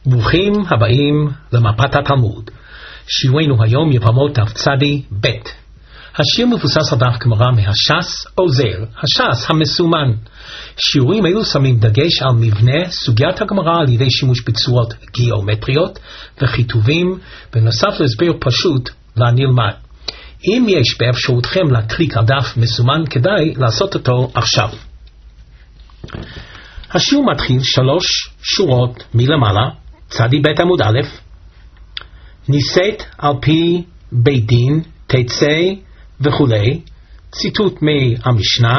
ברוכים הבאים למפת התלמוד. שיעורנו היום יבמות דף צדי ב'. השיר מבוסס על דף גמרא מהש"ס עוזר, הש"ס המסומן. שיעורים אלו שמים דגש על מבנה סוגיית הגמרא על ידי שימוש בצורות גיאומטריות וכיתובים, בנוסף להסבר פשוט לנלמד. אם יש באפשרותכם להקליק על דף מסומן, כדאי לעשות אותו עכשיו. השיעור מתחיל 3 שורות מלמעלה, צדי ב' עמוד א', נישאת על פי בית דין, תצא וכולי, ציטוט מהמשנה,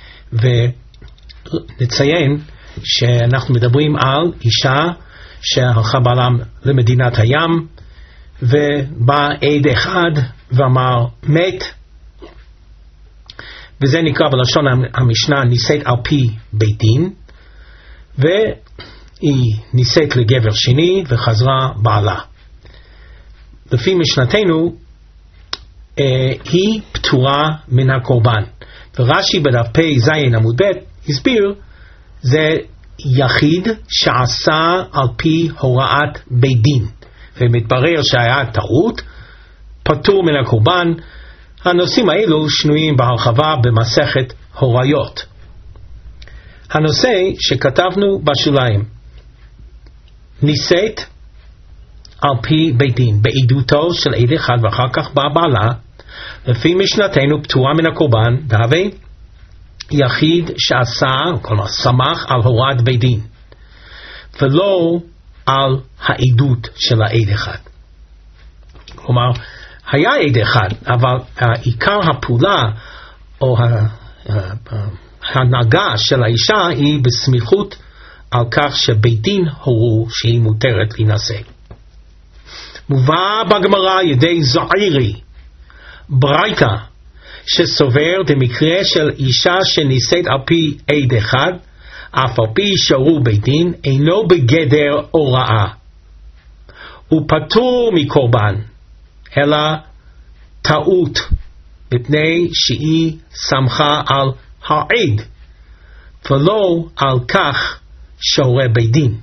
ונציין שאנחנו מדברים על אישה שהלכה בעלם למדינת הים, ובא עד אחד ואמר מת, וזה נקרא בלשון המשנה נישאת על פי בית דין, והיא נישאת לגבר שני וחזרה בעלה. לפי משנתנו היא פטורה מן הקורבן, ורש"י בדף פ"ז עמוד ב' הסביר זה יחיד שעשה על פי הוראת בית דין, ומתברר שהיה טעות, פטור מן הקורבן. הנושאים האלו שנויים בהרחבה במסכת הוריות. הנושא שכתבנו בשוליים, נישאת על פי בית דין בעדותו של עד אחד ואחר כך בא בעלה, לפי משנתנו פטורה מן הקורבן, דהווה יחיד שעשה, כלומר סמך על הוראת בית דין, ולא על העדות של העד אחד. כלומר היה עד אחד, אבל עיקר הפעולה או ההנהגה של האישה היא בסמיכות על כך שבית דין הורו שהיא מותרת להינשא. מובא בגמרא ידי זעירי ברייתא שסובר במקרה של אישה שנישאת על פי עד אחד, אף על פי שהורו בית דין, אינו בגדר הוראה, הוא פטור מקורבן, אלא טעות, מפני שהיא סמכה על העד ולא על כך שהורה בית דין.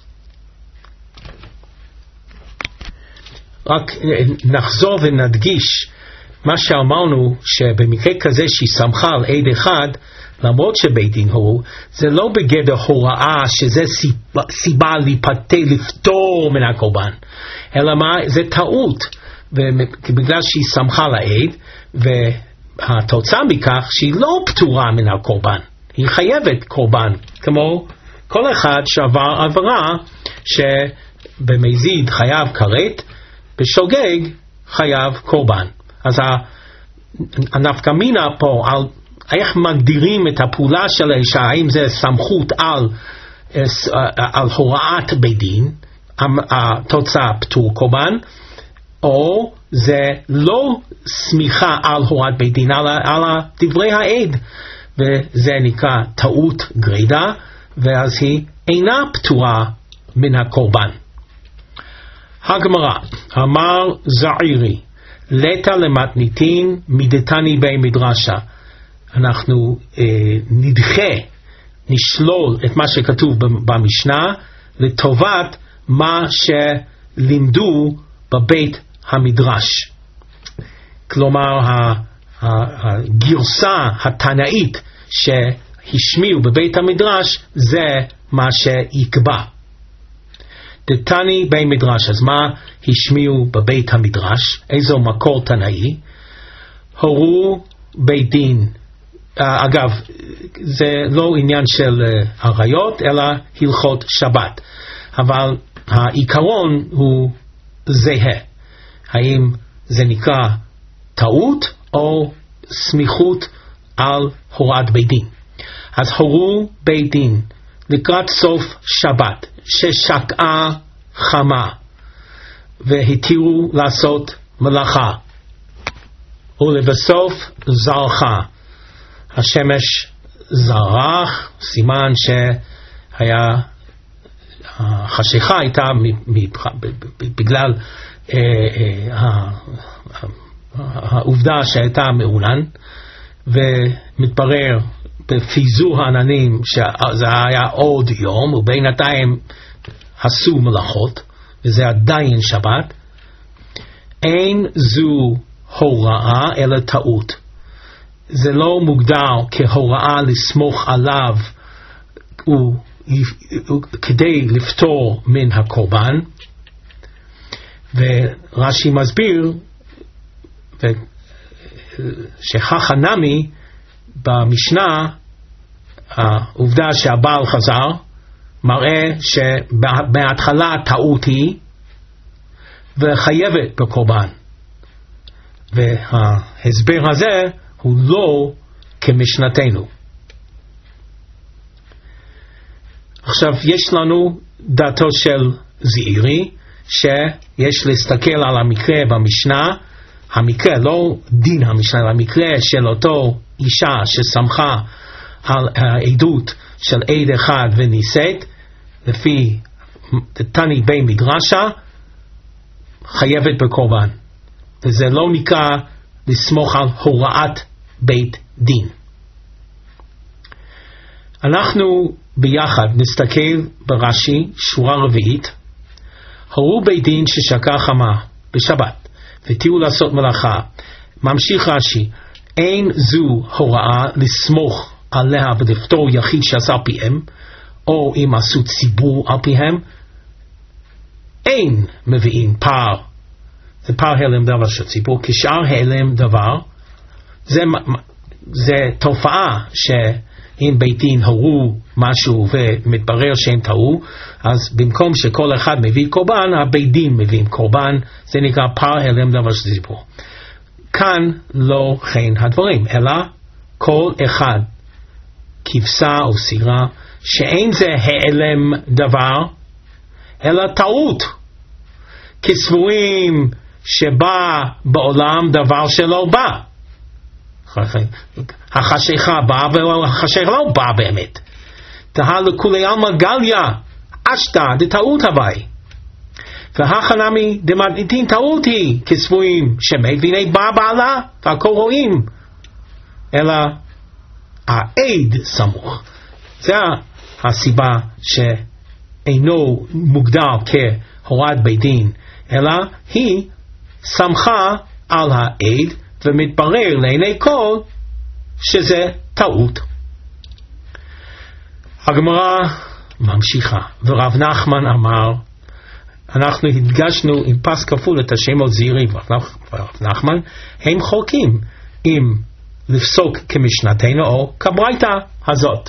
רק נחזור ונדגיש מה שאמרנו, שבמקרה כזה שהיא סמכה על עד אחד, למרות שבית דין הורו, זה לא בגדר הוראה שזה סיבה לפטור מן הקורבן, אלא מה? זה טעות, בגלל שהיא סמכה על העד, והתוצאה מכך שהיא לא פטורה מן הקורבן, היא חייבת קורבן, כמו כל אחד שעבר עבירה, שבמזיד חייב כרת, בשוגג חייב קורבן. אז הנפקא מינה פה על איך מגדירים את הפעולה של האישה, האם זה סמכות על הוראת בית דין, התוצאה פטור קורבן, או זה לא סמיכה על הוראת בית דין, על דברי העד, וזה נקרא טעות גרידא, ואז היא אינה פטורה מן הקורבן. הגמרא, אמר זעירי, לטא למתניתין מדתני בי מדרשה. אנחנו נשלול את מה שכתוב במשנה לטובת מה שלימדו בבית המדרש. כלומר הגרסה התנאית שהשמיעו בבית המדרש זה מה שיקבע. דתני בי מדרש, אז מה השמיעו בבית המדרש? איזו מקור תנאי? הורו בית דין, אגב זה לא עניין של עריות אלא הלכות שבת, אבל העיקרון הוא זהה. האם זה נקרא טעות או סמיכות על הוראת בית דין? אז הורו בית דין לקראת סוף שבת ששקעה חמה והתירו לעשות מלאכה, ולבסוף זרחה, השמש זרח, סימן שהיה החשיכה הייתה בגלל העובדה שהייתה מעונן, ומתברר בפיזור העננים שזה היה עוד יום, ובינתיים עשו מלאכות, וזה עדיין שבת, אין זו הוראה אלא טעות. זה לא מוגדר כהוראה לסמוך עליו כדי לפטור מן הקורבן. ורש"י מסביר שחכנמי במשנה, העובדה שהבעל חזר מראה שבהתחלה טעות היא וחייבת בקורבן, וההסבר הזה הוא לא כמשנתנו. עכשיו יש לנו דעתו של זעירי שיש להסתכל על המקרה במשנה, המקרה לא דין המשנה, המקרה של אותו אישה שסמכה על העדות של עד אחד ונישאת, לפי תני בי מדרשה חייבת בקורבן, וזה לא נקרא לסמוך על הוראת בית דין. אנחנו ביחד נסתכל ברש"י שורה רביעית, הורו בית דין ששקע חמה בשבת ותיאו לעשות מלאכה. ממשיך רש"י, אין זו הוראה לסמוך עליה ולפטור יחיד שעשה פיהם, או אם עשו ציבור על פיהם. אין מביאים פער, זה פער הלם דבר של ציבור, כשאר הלם דבר. זה תופעה שאם בית דין הורו משהו ומתברר שהם טעו, אז במקום שכל אחד מביא קורבן, הבית דין מביאים קורבן, זה נקרא פער הלם דבר של ציבור. כאן לא כן הדברים, אלא כל אחד כבשה או סירה שאין זה העלם דבר אלא טעות, כסבורים שבא בעולם דבר שלא בא. החשיכה בא והחשיכה לא בא באמת. תהה לכולי עלמא גליה אשתא דטעות הווי, והחנמי דמתניתין טעות היא, כסבורים שמת והנה בא בעלה והכל רואים, אלא העד סמוך. זה הסיבה שאינו מוגדר כהוראת בית דין, אלא היא סמכה על העד ומתברר לעיני כל שזה טעות. הגמרא ממשיכה, ורב נחמן אמר, אנחנו הדגשנו עם פס כפול את השמות זעירי ורב נחמן, הם חולקים אם לפסוק כמשנתנו או כברייתא הזאת.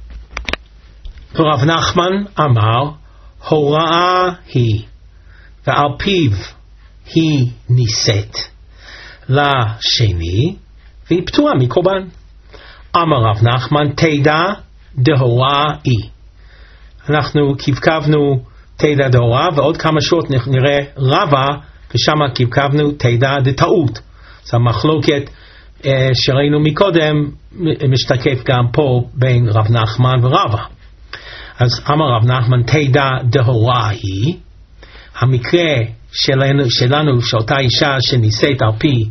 ורב נחמן אמר, הוראה היא ועל פיו היא נישאת לשני והיא פטורה מקורבן. אמר רב נחמן, תדע דהוראה היא. אנחנו קבקבנו תדע דהוראה, ועוד כמה שעות נראה רבה ושם קבקבנו תדע דטעות. זו המחלוקת שראינו מקודם משתקף גם פה בין רב נחמן ורבה. אז אמר רב נחמן, תדע דהוראה היא, המקרה שלנו שאותה אישה שנישאת על פי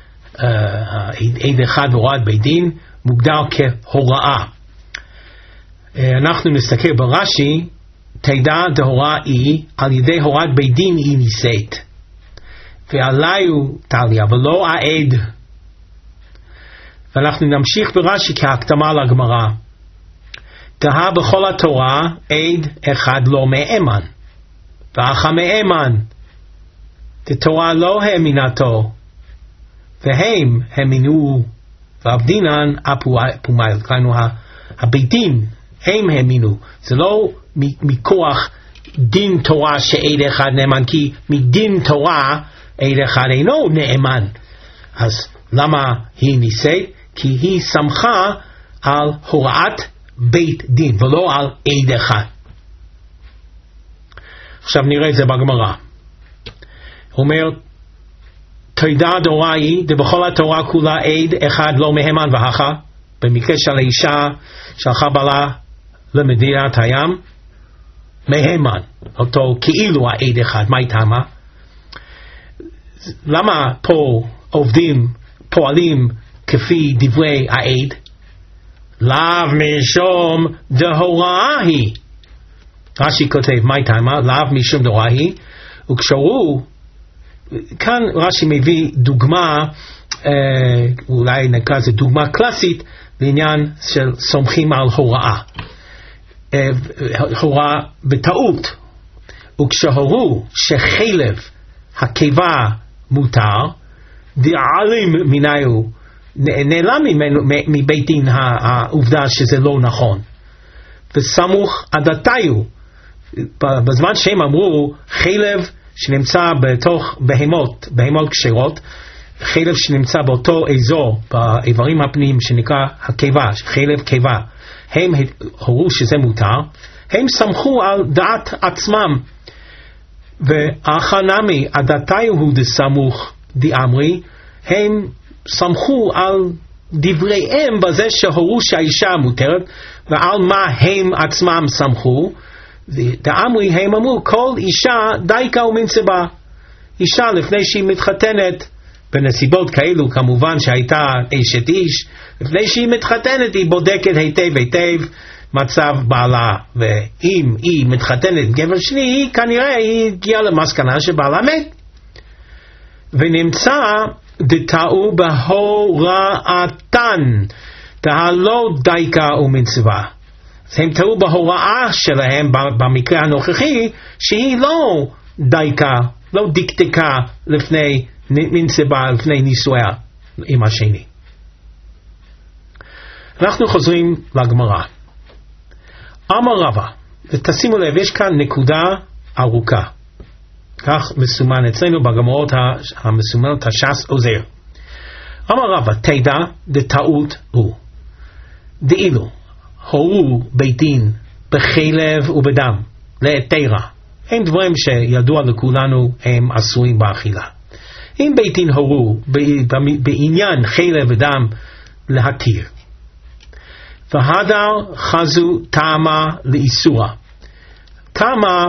עד אחד והוראת בית דין מוגדר כהוראה. אנחנו נסתכל ברש"י, תדע דהוראה היא, על ידי הוראת בית דין היא נישאת, ועליו תליה ולא העד. ואנחנו נמשיך ברש"י כהקדמה לגמרא, תהה בכל התורה עד אחד לא מאמן, ואחא מאמן תתורה לא האמינתו, והם האמינו ועבדינן אפומייל. כלומר הבית דין הם האמינו, זה לא מכוח דין תורה שעד אחד נאמן, כי מדין תורה עד אחד אינו נאמן. אז למה היא נישאת? כי היא סמכה על הוראת בית דין ולא על עד אחד. עכשיו נראה את זה בגמרא. הוא אומר, תדע דהוראה היא, דבכל התורה כולה עד אחד לא מהימן והכה. במקרה של האישה שלחה בעלה למדינת הים, מהימן, אותו כאילו העד אחד. מה איתמה? למה פה פועלים כפי דברי העד? לאו משום דהוראה היא. רש"י כותב, מי תימה? לאו משום דאורייתא היא, וכשהוא, כאן רש"י מביא דוגמה, אולי נקרא זה דוגמה קלאסית, לעניין של סומכים על הוראה. הוראה בטעות, וכשהורו שחלב הקיבה מותר, דעלים מניו, נעלם מבית דין העובדה שזה לא נכון. וסמוך עדתיו, בזמן שהם אמרו חלב שנמצא בתוך בהמות כשרות, חלב שנמצא באותו אזור באיברים הפנימיים שנקרא הקיבה, חלב קיבה, הם הורו שזה מותר, הם סמכו על דעת עצמם, ואחנמי עדתיו הוא דסמוך דאמרי, הם סמכו על דבריהם בזה שהורו שהאישה מותרת, ועל מה הם עצמם סמכו. דאמרי הם אמרו כל אישה דייקה ומנצבה, אישה לפני שהיא מתחתנת, בנסיבות כאלו כמובן שהייתה אשת איש, לפני שהיא מתחתנת היא בודקת היטב מצב בעלה, ואם היא מתחתנת עם גבר שני, היא כנראה היא הגיעה למסקנה שבעלה מת, ונמצא דתאו בהוראתן דהלא דייקה ומצווה. אז הם טעו בהוראה שלהם במקרה הנוכחי, שהיא לא דייקה, לא דקדקה לפני מצווה, לפני נישואיה עם השני. אנחנו חוזרים לגמרא. אמר רבא, ותשימו לב, יש כאן נקודה ארוכה, כך מסומן אצלנו בגמרות המסומנות הש"ס עוזר. אמר רבא, תדע דטעות הוא, דאילו הורו בית דין בחלב ובדם להתרה, הם דברים שידוע לכולנו הם אסורים באכילה. אם בית דין הורו בעניין חלב ודם להתיר, והדר חזו טעמה לאיסורה. טעמה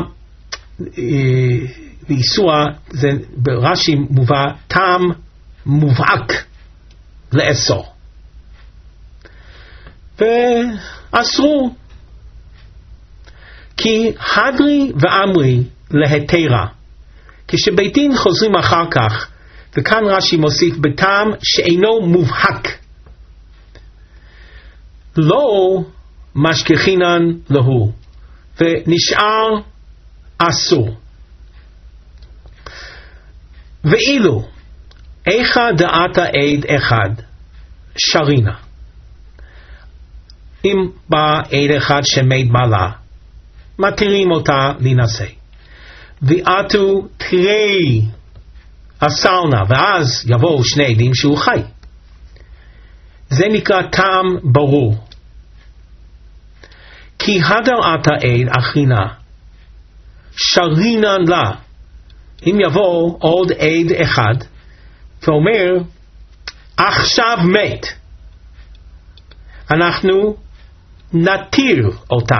לאיסורה זה ברש"י מובא טעם מובהק לאסור, ואסרו כי הדרי ואמרי להתרה, כשבית דין חוזרים אחר כך, וכאן רש"י מוסיף בטעם שאינו מובהק, לא משכחינן להו, ונשאר אסור. ואילו איכה דעתה עד אחד שרינה, אם בא עד אחד שמת בעלה, מתירים אותה להינשא, ועתו תרי אסרנה, ואז יבואו שני עדים שהוא חי, זה נקרא טעם ברור. כי הדרת עד אחרינה שרינן לה, אם יבוא עוד עד אחד ואומר עכשיו מת, אנחנו נתיר אותה.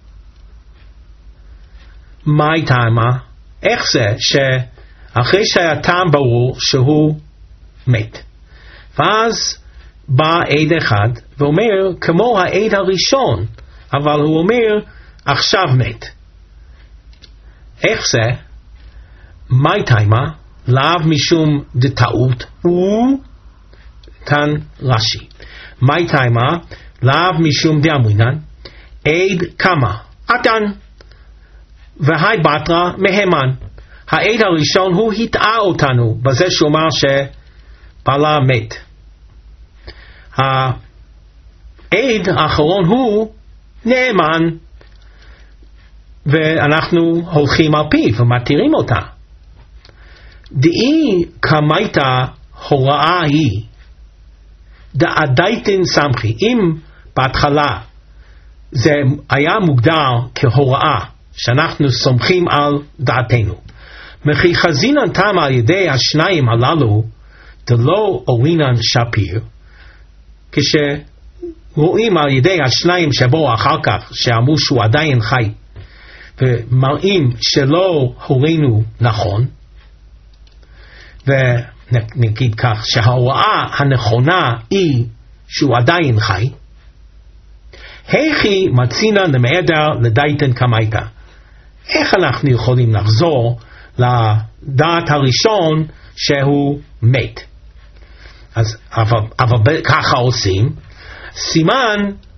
מה טעמה? איך זה שאחרי שהיה טעם ברור שהוא מת, ואז בא עד אחד ואומר כמו העד הראשון, אבל הוא אומר עכשיו מת. איך זה? מה טעמה? לאו משום דטעות הוא, כאן רש"י. מה טעמה? לאו משום דאמרינן עד כמה עתן והי בתרא מהמן. העד הראשון הוא הטעה אותנו בזה שהוא אמר שבעלה מת. העד האחרון הוא נאמן, ואנחנו הולכים על פיו ומתירים אותה. דאי כמייתא הוראה היא דעדייתן סמכי, אם בהתחלה זה היה מוגדר כהוראה שאנחנו סומכים על דעתנו, מכי חזינן תם על ידי השניים הללו דלא אורינן שפיר, כשרואים על ידי השניים שבו אחר כך שאמרו שהוא עדיין חי ומראים שלא הורינו נכון, ונגיד כך שההוראה הנכונה היא שהוא עדיין חי, היכי מצינן למעדר לדייתן כמייתא, איך אנחנו יכולים לחזור לדעת הראשון שהוא מת? אז, אבל ככה עושים, סימן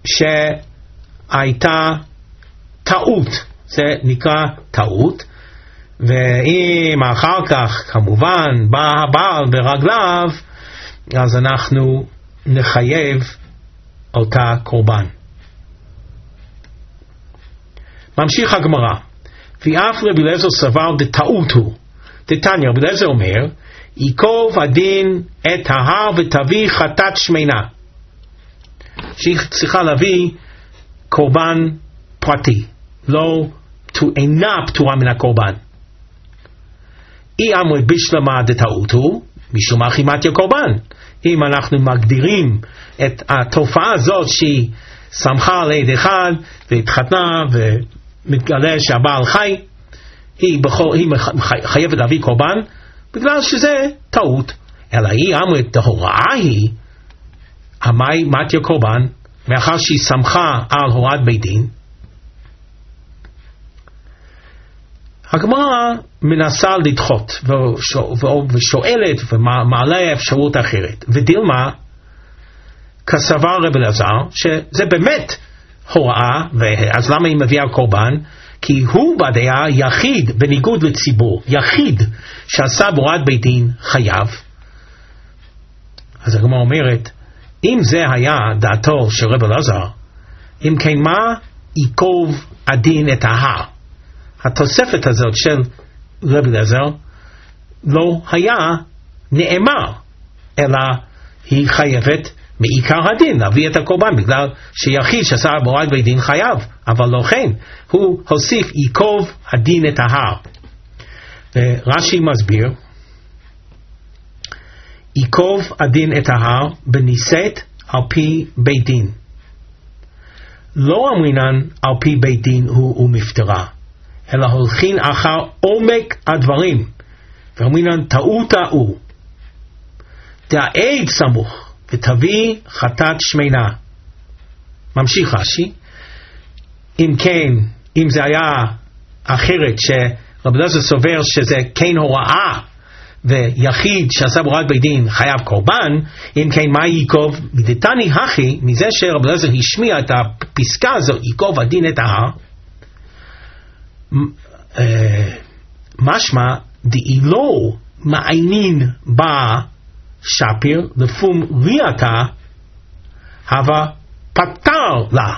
שהייתה טעות, זה נקרא טעות, ואם אחר כך כמובן בא הבעל ברגליו, אז אנחנו נחייב אותה קורבן. ממשיך הגמרא, ואף רבי אליעזר סבר דטעות הוא. דתניא, רבי אליעזר אומר, ייקוב הדין את ההר ותביא חטאת שמנה, שהיא צריכה להביא קורבן פרטי, לא אינה פטורה מן הקורבן. אי אמרי בשלמה דטעות הוא, משום אחימתיה קורבן. אם אנחנו מגדירים את התופעה הזאת שהיא שמחה על עד אחד והתחתנה ומתגלה שהבעל חי, היא חייבת להביא קורבן בגלל שזה טעות. אלא היא אמרת ההוראה היא המאי מתיה קורבן, מאחר שהיא שמחה על הוראת בית דין. הגמרא מנסה לדחות ושואלת ומעלה אפשרות אחרת, ודילמה כסבר רבי אליעזר שזה באמת הוראה, אז למה היא מביאה קורבן? כי הוא בדעה יחיד בניגוד לציבור, יחיד שעשה בהוראת בית דין חייב. אז הגמרא אומרת, אם זה היה דעתו של רבי אליעזר, אם כן מה ייקוב הדין את ההר? התוספת הזאת של רבי אליעזר לא היה נאמר, אלא היא חייבת מעיקר הדין להביא את הקורבן, בגלל שיחיד שעשה בהוראת בית דין חייב, אבל לא כן, הוא הוסיף ייקוב הדין את ההר. רש"י מסביר, ייקוב הדין את ההר בנישאת על פי בית דין, לא אמרינן על פי בית דין הוא ומפטרה, אלא הולכין אחר עומק הדברים, ואומרינן טעו טעו, דעד סמוך ותביא חטאת שמנה. ממשיך רש"י, אם כן, אם זה היה אחרת שרבי אליעזר סובר שזה כן הוראה ויחיד שעשה בהוראת בית דין חייב קורבן, אם כן מה ייקוב? מדתני הכי, מזה שרבי אליעזר השמיע את הפסקה הזו, ייקוב הדין את ההר, משמע דאילו מעיינין בה שפיר לפום ריאתה הווה פטר לה,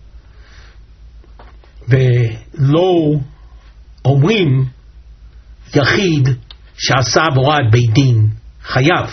ולא אומרים יחיד שעשה בהוראת בית דין חייב.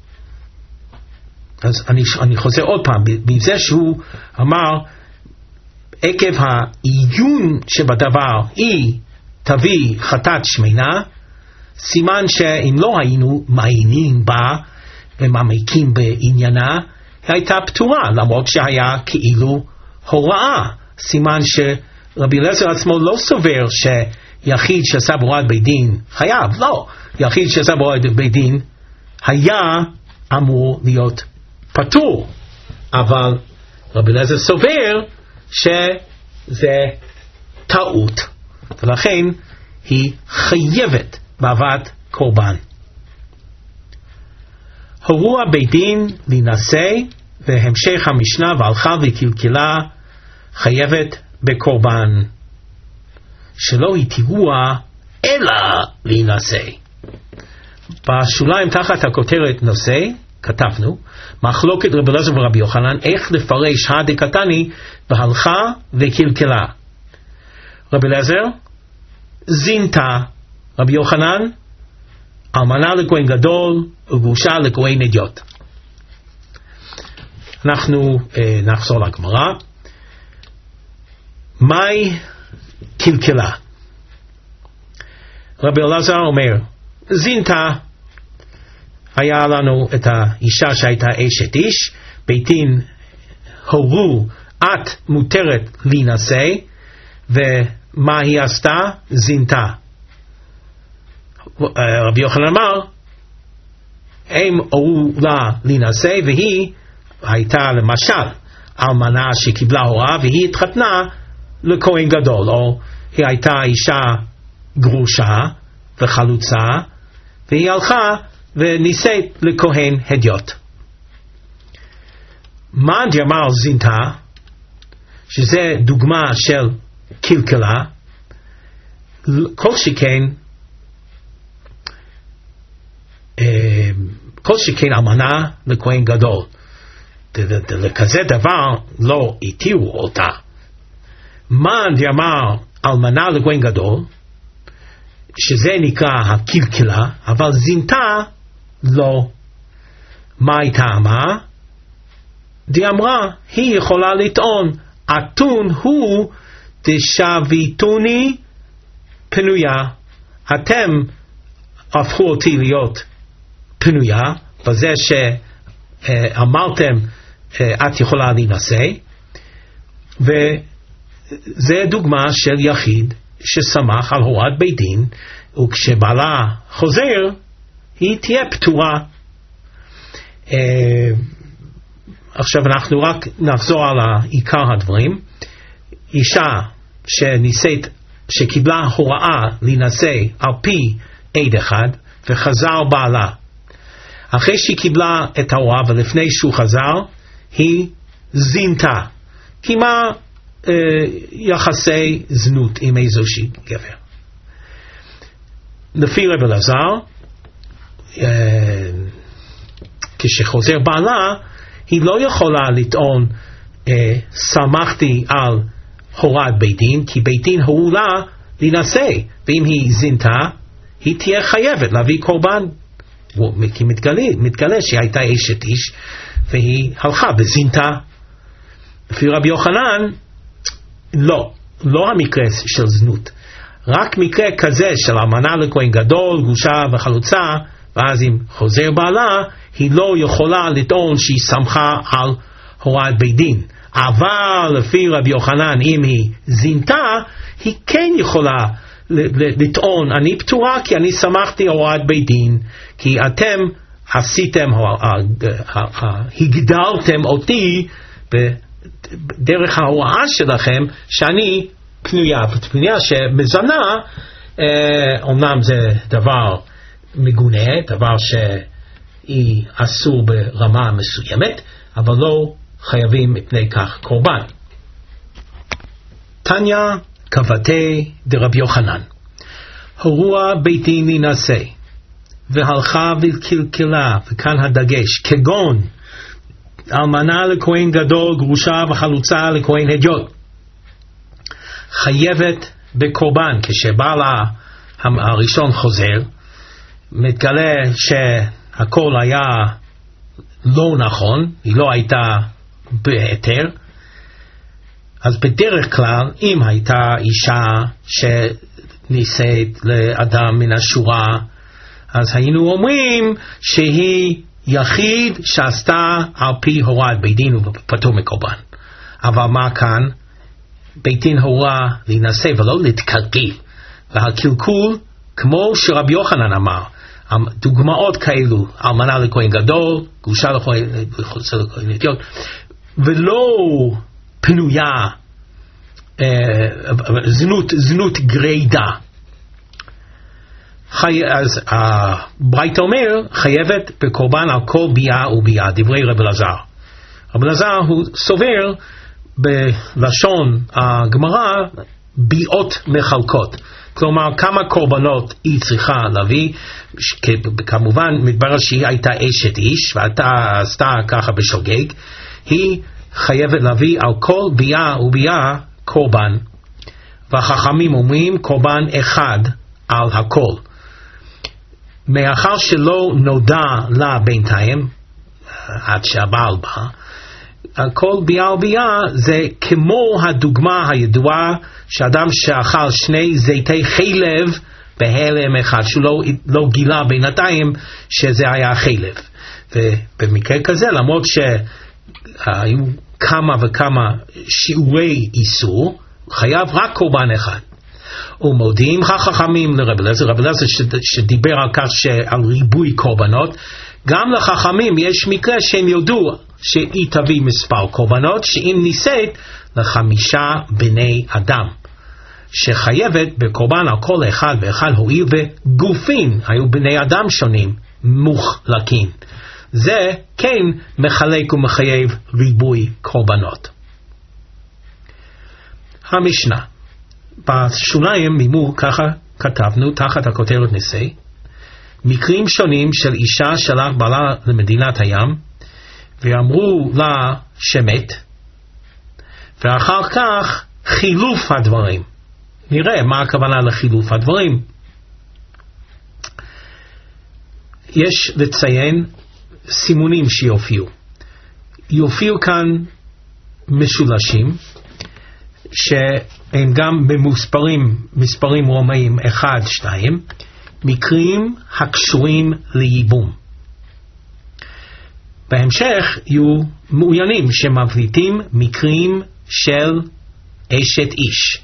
אז אני חוזר עוד פעם, בזה שהוא אמר עקב העיון שבדבר היא תביא חטאת שמנה, סימן שאם לא היינו מעיינים בה ומעמיקים בעניינה, הייתה פטורה, למרות שהיה כאילו הוראה. סימן שרבי אליעזר עצמו לא סובר שיחיד שעשה בהוראת בית דין חייב, לא, יחיד שעשה בהוראת בית דין היה אמור להיות פטור, אבל רבי אליעזר סובר שזה טעות, ולכן היא חייבת בהבאת קורבן. הורו הבית דין להינשא, והמשך המשנה והלכה וקלקלה חייבת בקורבן, שלא התירוה אלא להינשא. בשוליים תחת הכותרת נושא כתבנו מחלוקת רבי אליעזר ורבי יוחנן איך לפרש הדקתני בהלכה וקלקלה. רבי אליעזר זינתה, רבי יוחנן אלמנה לכהן גדול וגרושה לכהן אדיוט. אנחנו נחזור לגמרא. מהי קלקלה? רבי אליעזר אומר זינתה, היה לנו את האישה שהייתה אשת איש, בית דין הורו את מותרת להינשא, ומה היא עשתה? זינתה. רבי יוחנן אמר הם הורו לה להינשא, והיא הייתה למשל אלמנה שקיבלה הוראה והיא התחתנה לכהן גדול, או היא הייתה אישה גרושה וחלוצה, והיא הלכה ונישאת לכהן הדיוט. מה ג'מאל זינתה, שזה דוגמה של קלקלה, כל שכן אמנה לכהן גדול. לכזה דבר לא התירו אותה. מה ג'מאל אלמנה לכהן גדול, שזה נקרא הקלקלה, אבל זינתה לא. מה הייתה אמרה? די אמרה, היא יכולה לטעון, אתון הוא דשביתוני פנויה. אתם הפכו אותי להיות פנויה, בזה שאמרתם את יכולה להינשא, וזה דוגמה של יחיד ששמח על הוראת בית דין, וכשבעלה חוזר היא תהיה פטורה. עכשיו אנחנו רק נחזור על עיקר הדברים. אישה שנישאת, שקיבלה הוראה להינשא על פי עד אחד וחזר בעלה, אחרי שהיא קיבלה את ההוראה ולפני שהוא חזר, היא זינתה, קיימה יחסי זנות עם איזושהי גבר. לפי רב אלעזר, כשחוזר בעלה, היא לא יכולה לטעון שמחתי על הוראת בית דין, כי בית דין הורו לה להינשא, ואם היא זינתה היא תהיה חייבת להביא קורבן, כי מתגלה שהיא הייתה אשת איש והיא הלכה וזינתה. לפי רבי יוחנן, לא המקרה של זנות, רק מקרה כזה של אמנה לכהן גדול, גרושה וחלוצה, ואז אם חוזר בעלה, היא לא יכולה לטעון שהיא שמחה על הוראת בית דין. אבל לפי רבי יוחנן, אם היא זינתה, היא כן יכולה לטעון, אני פטורה כי אני שמחתי הוראת בית דין, כי אתם עשיתם, הגדרתם אותי בדרך ההוראה שלכם שאני פנויה. פנויה שמזנה, אומנם זה דבר מגונה, דבר שהיא אסור ברמה מסוימת, אבל לא חייבים מפני כך קורבן. תניא כבתי דרבי יוחנן, הורua בית דין להינשא והלכה וקלקלה, וכאן הדגש, כגון אלמנה לכהן גדול, גרושה וחלוצה לכהן הדיוט, חייבת בקורבן. כשבעלה הראשון חוזר, מתגלה שהכל היה לא נכון, היא לא הייתה בהיתר, אז בדרך כלל אם הייתה אישה שנישאת לאדם מן השורה, אז היינו אומרים שהיא יחיד שעשתה על פי הוראת בית דין ופטור מקורבן. אבל מה כאן? בית דין הורה להינשא ולא להתקלקל, והקלקול כמו שרבי יוחנן אמר, דוגמאות כאלו, אלמנה לכהן גדול, גרושה לכהן הדיוט, ולא פנויה, זנות גרידה. אז הברייתא אומר חייבת בקורבן על כל ביאה וביאה, דברי רב אלעזר. רב אלעזר הוא סובר בלשון הגמרא ביאות מחלקות, כלומר כמה קורבנות היא צריכה להביא. כמובן מתברר שהיא הייתה אשת איש ועשתה ככה בשוגג, היא חייבת להביא על כל ביאה וביאה קורבן, והחכמים אומרים קורבן אחד על הכל. מאחר שלא נודע לה בינתיים עד שהבעל בא, כל ביאה וביאה זה כמו הדוגמה הידועה שאדם שאכל שני זיתי חלב בהלם אחד, שהוא לא גילה בינתיים שזה היה חלב. ובמקרה כזה, למרות שהיו כמה וכמה שיעורי איסור, חייב רק קורבן אחד. ומודיעים חכמים לרב אלעזר, רב אלעזר שדיבר על כך שעל ריבוי קורבנות, גם לחכמים יש מקרה שהם יודו שהיא תביא מספר קורבנות, שאם נישאת ל5 בני אדם, שחייבת בקורבן על כל אחד ואחד הועיל וגופין, היו בני אדם שונים, מוחלקים. זה כן מחלק ומחייב ריבוי קורבנות. המשנה בשוליים מימור, ככה כתבנו תחת הכותרת ניסי, מקרים שונים של אישה שלח בעלה למדינת הים ואמרו לה שמת, ואחר כך חילוף הדברים. נראה מה הכוונה לחילוף הדברים. יש לציין סימונים שיופיעו. יופיעו כאן משולשים שהם גם במספרים רומאיים 1, 2, מקרים הקשורים לייבום. בהמשך יהיו מעוינים שמבליטים מקרים של אשת איש.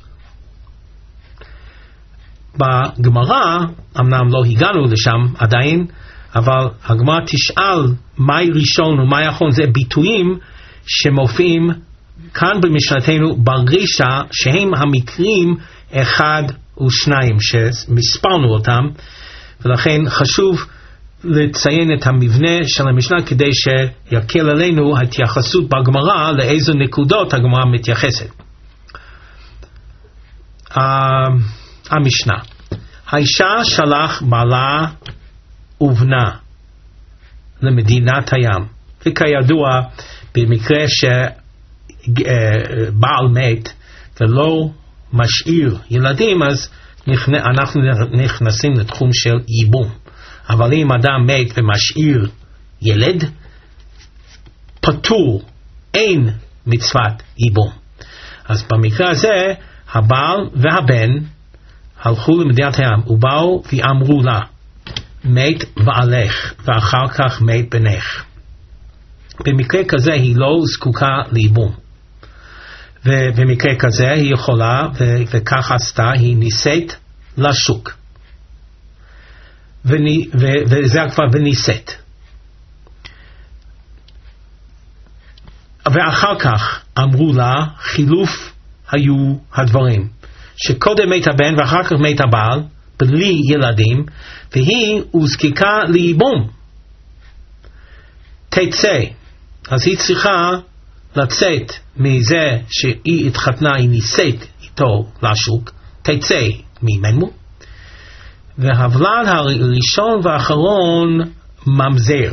בגמרא, אמנם לא הגענו לשם עדיין, אבל הגמרא תשאל מהי ראשון ומהי אחרון, זה ביטויים שמופיעים כאן במשנתנו ברישה, שהם המקרים 1 ו2 שמספרנו אותם, ולכן חשוב לציין את המבנה של המשנה כדי שיקל עלינו התייחסות בגמרא לאיזו נקודות הגמרא מתייחסת. המשנה, האישה שלח בעלה ובנה למדינת הים, וכידוע במקרה שבעל מת ולא משאיר ילדים, אז אנחנו נכנסים לתחום של ייבום. אבל אם אדם מת ומשאיר ילד, פטור, אין מצוות ייבום. אז במקרה הזה הבעל והבן הלכו למדינת הים ובאו ואמרו לה, מת בעלך ואחר כך מת בנך. במקרה כזה היא לא זקוקה לייבום, ובמקרה כזה היא יכולה, וכך עשתה, היא נישאת לשוק, וזה כבר ונישאת. ואחר כך אמרו לה, חילוף היו הדברים, שקודם מת הבן ואחר כך מת הבעל בלי ילדים, והיא הוזקקה לייבום. תצא, אז היא צריכה לצאת מזה שהיא התחתנה, היא נישאת איתו לשוק, תצא ממנו. והוולד הראשון והאחרון ממזר.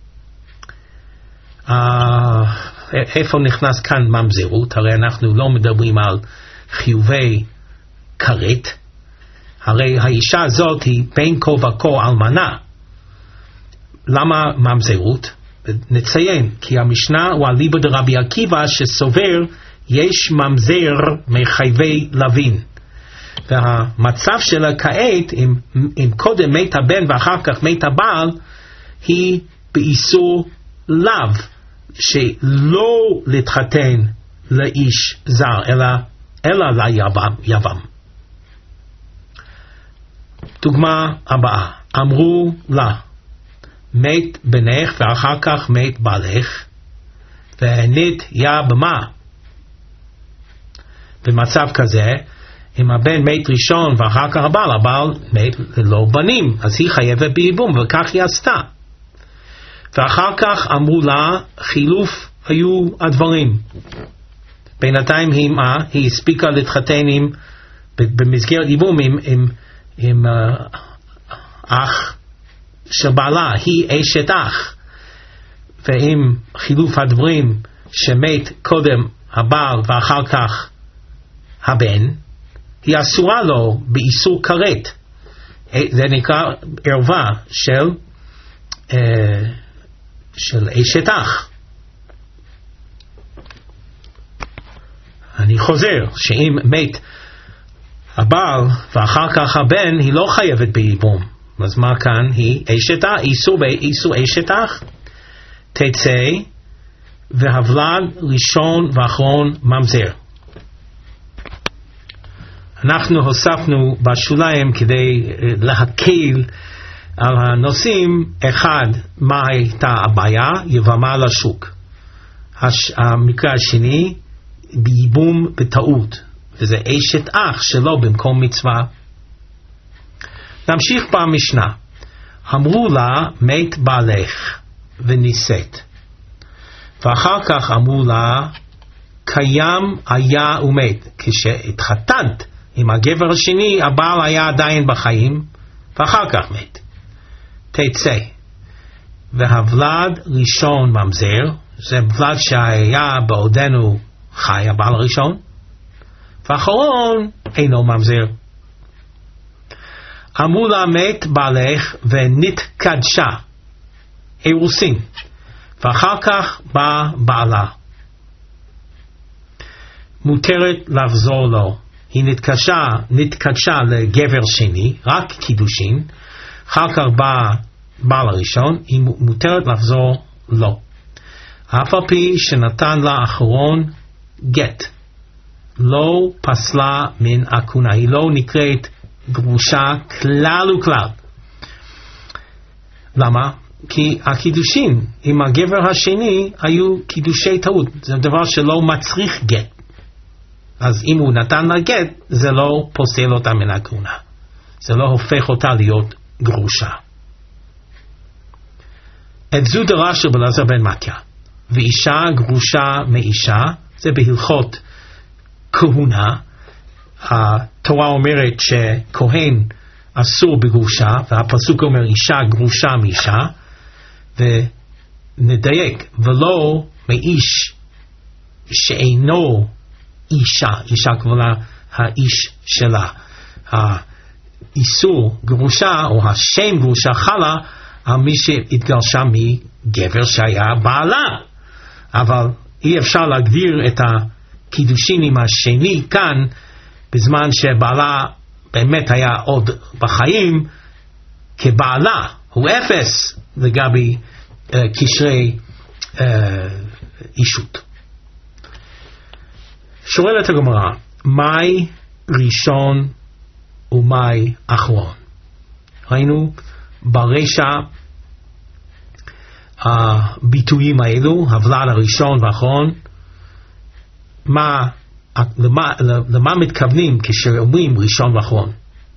איפה נכנס כאן ממזרות? הרי אנחנו לא מדברים על חיובי כרת, הרי האישה הזאת היא בין כה וכה אלמנה. למה ממזרות? נציין, כי המשנה הוא אליבא דרבי עקיבא שסובר יש ממזר מחייבי לווין. והמצב שלה כעת, אם קודם מת הבן ואחר כך מת הבעל, היא באיסור לאו, שלא להתחתן לאיש זר, אלא ליבם. דוגמה הבאה, אמרו לה, מת בנך ואחר כך מת בעלך, והנית יבמה. במצב כזה, אם הבן מת ראשון ואחר כך הבעל מת ללא בנים, אז היא חייבת בייבום, וכך היא עשתה. ואחר כך אמרו לה, חילוף היו הדברים. בינתיים היא הספיקה להתחתן במסגרת ייבום עם אח של בעלה, היא אשת אח. ועם חילוף הדברים שמת קודם הבעל ואחר כך הבן, היא אסורה לו באיסור כרת. זה נקרא ערווה של אשת אח. אני חוזר, שאם מת הבעל ואחר כך הבן, היא לא חייבת בייבום. אז מה כאן? היא אשת אח, איסור אשת אח. תצא, והוולד ראשון ואחרון ממזר. אנחנו הוספנו בשוליים כדי להקל על הנושאים. אחד, מה הייתה הבעיה? יבמה לשוק. המקרה השני, בייבום בטעות. וזה אשת אח שלו במקום מצווה. נמשיך במשנה. אמרו לה מת בעלך ונישאת, ואחר כך אמרו לה קיים היה ומת. כשהתחתנת עם הגבר השני, הבעל היה עדיין בחיים ואחר כך מת. תצא, והוולד ראשון ממזר, זה ולד שהיה בעודנו חי, הבעל הראשון, ואחרון אינו ממזר. אמרו לה מת בעלך ונתקדשה, אירוסין, ואחר כך בא בעלה, מותרת לחזור לו. היא נתקדשה לגבר שני, רק קידושין, אחר כך בא בעל הראשון, היא מותרת לחזור לו, אף על פי שנתן לה אחרון גט. לא פסלה מן עקונה, היא לא נקראת גרושה כלל וכלל. למה? כי הקידושין עם הגבר השני היו קידושי טעות, זה דבר שלא מצריך גט. אז אם הוא נתן לה גט, זה לא פוסל אותה מן עקונה, זה לא הופך אותה להיות גרושה. את זו דרש רבי אלעזר בן מתיה, ואישה גרושה מאישה, זה בהלכות כהונה. התורה אומרת שכהן אסור בגרושה, והפסוק אומר אישה גרושה מאישה, ונדייק, ולא מאיש שאינו אישה, אישה כבולה האיש שלה. האיסור גרושה או השם גרושה חלה על מי שהתגרשה מגבר שהיה בעלה, אבל אי אפשר להגדיר את הקידושין עם השני כאן בזמן שבעלה באמת היה עוד בחיים כבעלה, הוא אפס לגבי קשרי אישות. שואלת הגמרא, מהי ראשון ומהי אחרון? ראינו ברשע הביטויים האלו, הוולד הראשון והאחרון, למה מתכוונים כשאומרים ראשון ואחרון?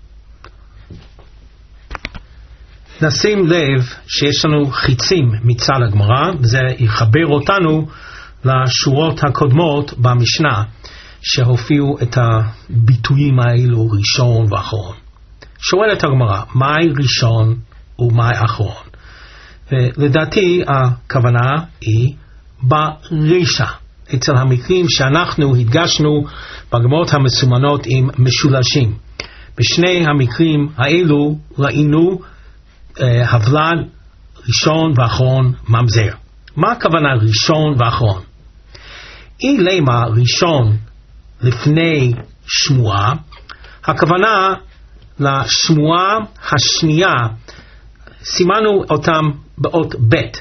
נשים לב שיש לנו חיצים מצד הגמרא, זה יחבר אותנו לשורות הקודמות במשנה שהופיעו את הביטויים האלו ראשון ואחרון. שואלת הגמרא, מהי ראשון ומהי אחרון? ולדעתי הכוונה היא ברשע, אצל המקרים שאנחנו הדגשנו בגמרות המסומנות עם משולשים. בשני המקרים האלו ראינו הוולד ראשון ואחרון ממזר. מה הכוונה ראשון ואחרון? אי למה ראשון לפני שמועה, הכוונה לשמועה השנייה, סימנו אותם באות ב',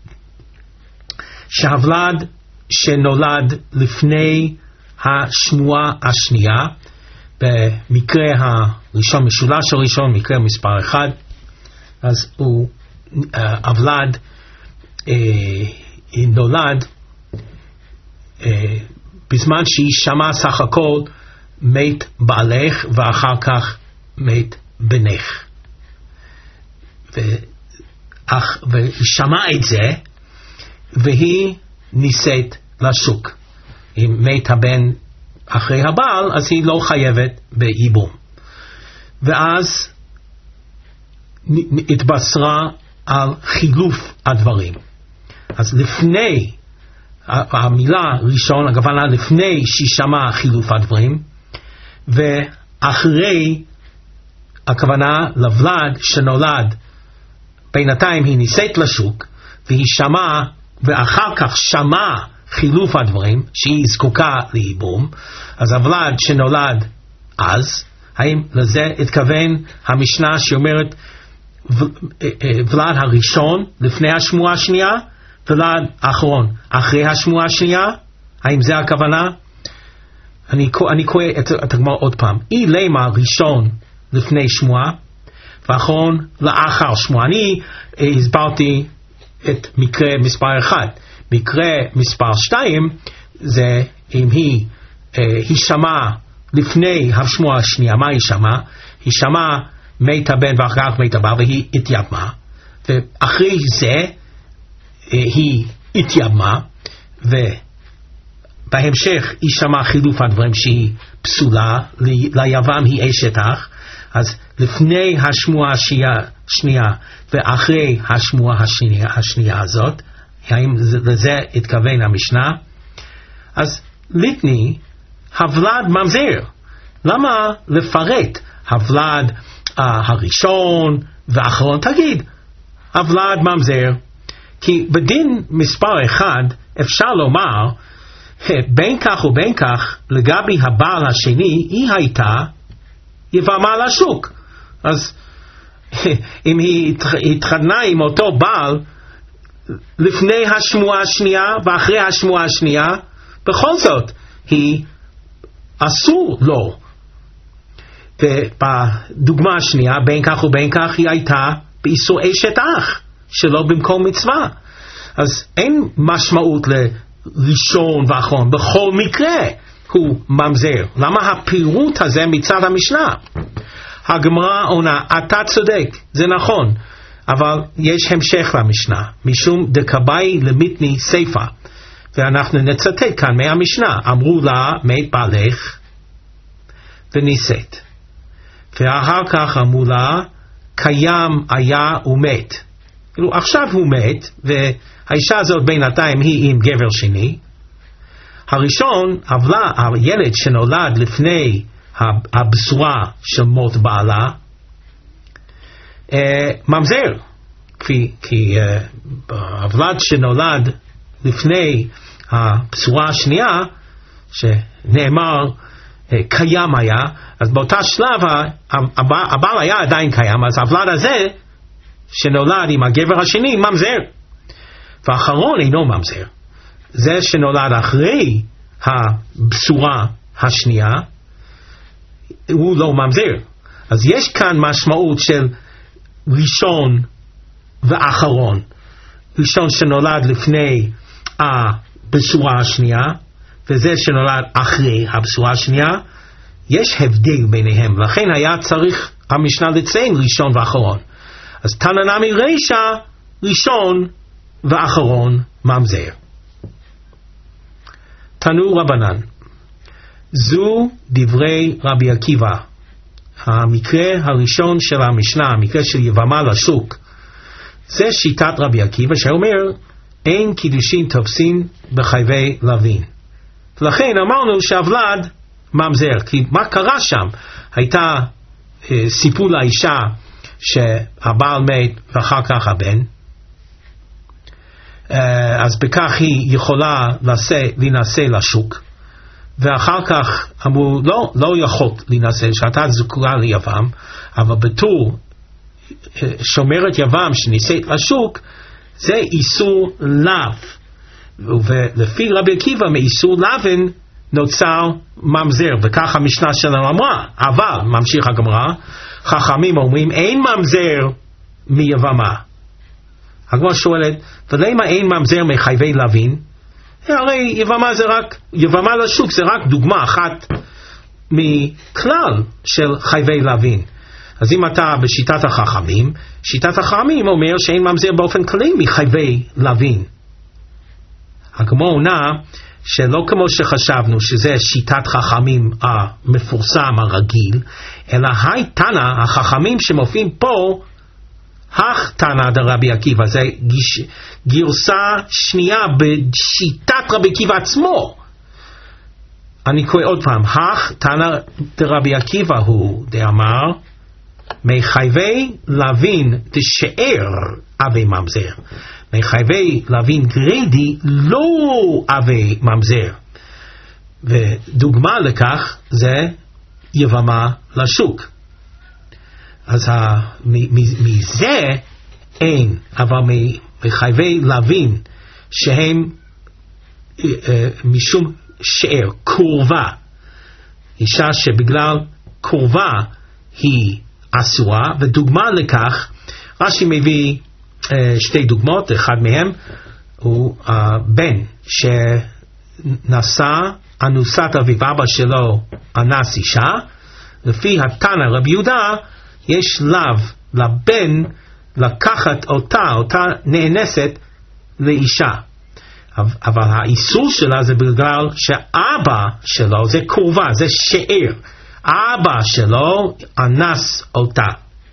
שהוולד שנולד לפני השמועה השנייה, במקרה הראשון משולש הראשון, מקרה מספר 1, אז הוא הוולד נולד בזמן שהיא שמעה סך הכל מת בעלך ואחר כך מת בנך, והיא שמעה את זה והיא נישאת לשוק. אם מת הבן אחרי הבעל, אז היא לא חייבת בייבום, ואז התבשרה על חילוף הדברים. אז לפני המילה ראשון, הכוונה לפני ששמע חילוף הדברים, ואחרי הכוונה לוולד שנולד בינתיים היא נישאת לשוק והיא שמעה, ואחר כך שמעה חילוף הדברים שהיא זקוקה לייבום, אז הוולד שנולד אז, האם לזה התכוון המשנה שאומרת ולד הראשון לפני השמועה השנייה, ולד האחרון אחרי השמועה השנייה? האם זה הכוונה? אני קורא את הגמרא עוד פעם. אי למה ראשון לפני שמועה ואחרון לאחר שמועה. אני הסברתי את מקרה מספר 1. מקרה מספר 2 זה אם היא שמעה לפני השמועה השנייה, מה היא שמעה? היא שמעה מת הבן ואחר כך מת הבעל והיא התייבמה, ואחרי זה היא התייבמה, ובהמשך היא שמעה חילוף הדברים שהיא פסולה, ליוון היא אשת אח. אז לפני השמועה השנייה ואחרי השמועה השנייה הזאת, האם לזה התכוון המשנה? אז ליטני, הוולד ממזר. למה לפרט הוולד הראשון והאחרון? תגיד, הוולד ממזר. כי בדין מספר 1 אפשר לומר, בין כך ובין כך, לגבי הבעל השני, היא הייתה יבמה לשוק. אז אם היא התחתנה עם אותו בעל לפני השמועה השנייה ואחרי השמועה השנייה, בכל זאת היא אסור לו. ובדוגמה השנייה, בין כך ובין כך, היא הייתה באיסור אשת אח, שלא במקום מצווה. אז אין משמעות לראשון ואחרון, בכל מקרה הוא ממזר. למה הפירוט הזה מצד המשנה? הגמרא עונה, אתה צודק, זה נכון, אבל יש המשך למשנה, משום דקבאי למיתני סיפה, ואנחנו נצטט כאן מהמשנה. אמרו לה, מת בעלך ונישאת, ואחר כך אמרו לה, קיים היה ומת. עכשיו הוא מת, והאישה הזאת בינתיים היא עם גבר שני. הראשון, הילד שנולד לפני הבשורה של מות בעלה, ממזר, כי הוולד שנולד לפני הבשורה השנייה, שנאמר קיים היה, אז באותה שלב הבעל היה עדיין קיים, אז הוולד הזה שנולד עם הגבר השני ממזר, והאחרון אינו ממזר. זה שנולד אחרי הבשורה השנייה הוא לא ממזר. אז יש כאן משמעות של ראשון ואחרון. ראשון שנולד לפני הבשורה השנייה, וזה שנולד אחרי הבשורה השנייה, יש הבדל ביניהם, לכן היה צריך המשנה לציין ראשון ואחרון. אז תנא רישא, ראשון ואחרון ממזר. תנו רבנן, זו דברי רבי עקיבא. המקרה הראשון של המשנה, המקרה של יבמה לשוק, זה שיטת רבי עקיבא שאומר אין קידושין תופסין בחייבי לווין. לכן אמרנו שהוולד ממזר, כי מה קרה שם? הייתה סיפור לאישה שהבעל מת ואחר כך הבן, אז בכך היא יכולה להינשא לשוק, ואחר כך אמרו לא יכול להינשא, שאתה זכורה ליבם, אבל בתור שומרת יבם שנישאת לשוק, זה איסור לאו, ולפי רבי עקיבא מאיסור לאוון נוצר ממזר, וכך המשנה שלנו אמרה. אבל ממשיך הגמרא, חכמים אומרים אין ממזר מיבמה. הגמרא שואלת, ולמה אין ממזר מחייבי לווין? הרי יבמה לשוק זה רק דוגמה אחת מכלל של חייבי לווין. אז אם אתה בשיטת החכמים, שיטת החכמים אומר שאין ממזר באופן כללי מחייבי לווין. הגמרא עונה שלא כמו שחשבנו שזה שיטת חכמים המפורסם הרגיל, אלא היי תנא, החכמים שמופיעים פה, הך תנא דרבי עקיבא, זה גרסה שנייה בשיטת רבי עקיבא עצמו. אני קורא עוד פעם, הך תנא דרבי עקיבא הוא דאמר, מחייבי לווין תשאר אבי ממזר, מחייבי לווין גרדי לא אבי ממזר. ודוגמה לכך זה יבמה לשוק. אז מזה אין, אבל מחייבי לווין שהם משום שאר, קורבה, אישה שבגלל קורבה היא אסורה. ודוגמה לכך, רש"י מביא שתי דוגמאות. אחד מהם הוא בן שנשא אנוסת אביו, אבא שלו אנס אישה, לפי התנא רבי יהודה יש לאו לבן לקחת אותה נאנסת לאישה, אבל האיסור שלה זה בגלל שאבא שלו זה קרובה, זה שאיר, אבא שלו אנס אותה.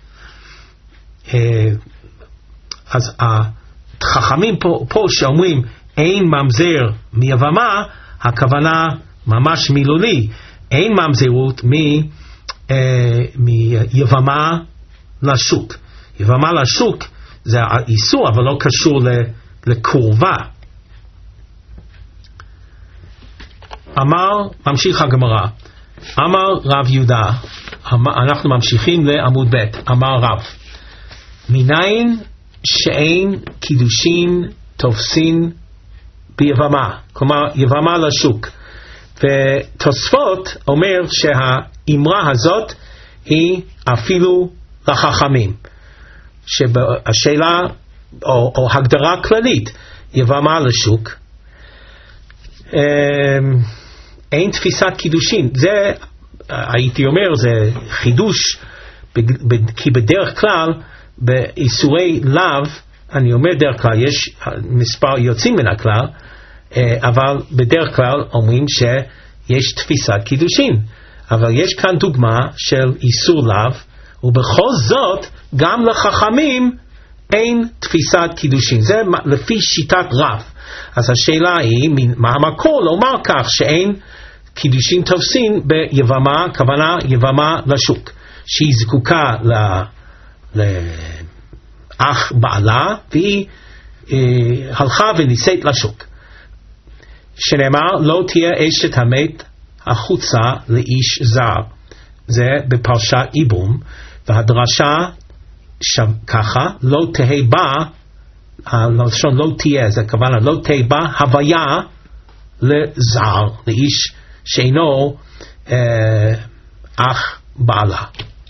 אז החכמים פה שאומרים אין ממזר מיבמה, הכוונה ממש מילולי, אין ממזרות מיבמה לשוק. יבמה לשוק זה איסור, אבל לא קשור לקרובה. ממשיך הגמרא, אמר רב יהודה, אנחנו ממשיכים לעמוד ב', אמר רב, מניין שאין קידושין תופסין ביבמה, כלומר יבמה לשוק. ותוספות אומר שהאמרה הזאת היא אפילו לחכמים, שהשאלה או הגדרה כללית יבמה לשוק, אין תפיסת קידושין. זה הייתי אומר זה חידוש, כי בדרך כלל באיסורי לאו, אני אומר דרך כלל יש מספר יוצאים מן הכלל, אבל בדרך כלל אומרים שיש תפיסת קידושין, אבל יש כאן דוגמה של איסור לאו, ובכל זאת גם לחכמים אין תפיסת קידושין. זה לפי שיטת רב. אז השאלה היא מה המקור לומר כך שאין קידושין תופסין ביבמה, כוונה יבמה לשוק, שהיא זקוקה לאח בעלה והיא הלכה ונישאת לשוק, שנאמר לא תהיה אשת המת החוצה לאיש זר. זה בפרשת איבום, והדרשה ככה, לא תהיה בה, הלשון לא תהיה, זה הכוונה לא תהיה בה הוויה לזר, לאיש שאינו אח בעלה.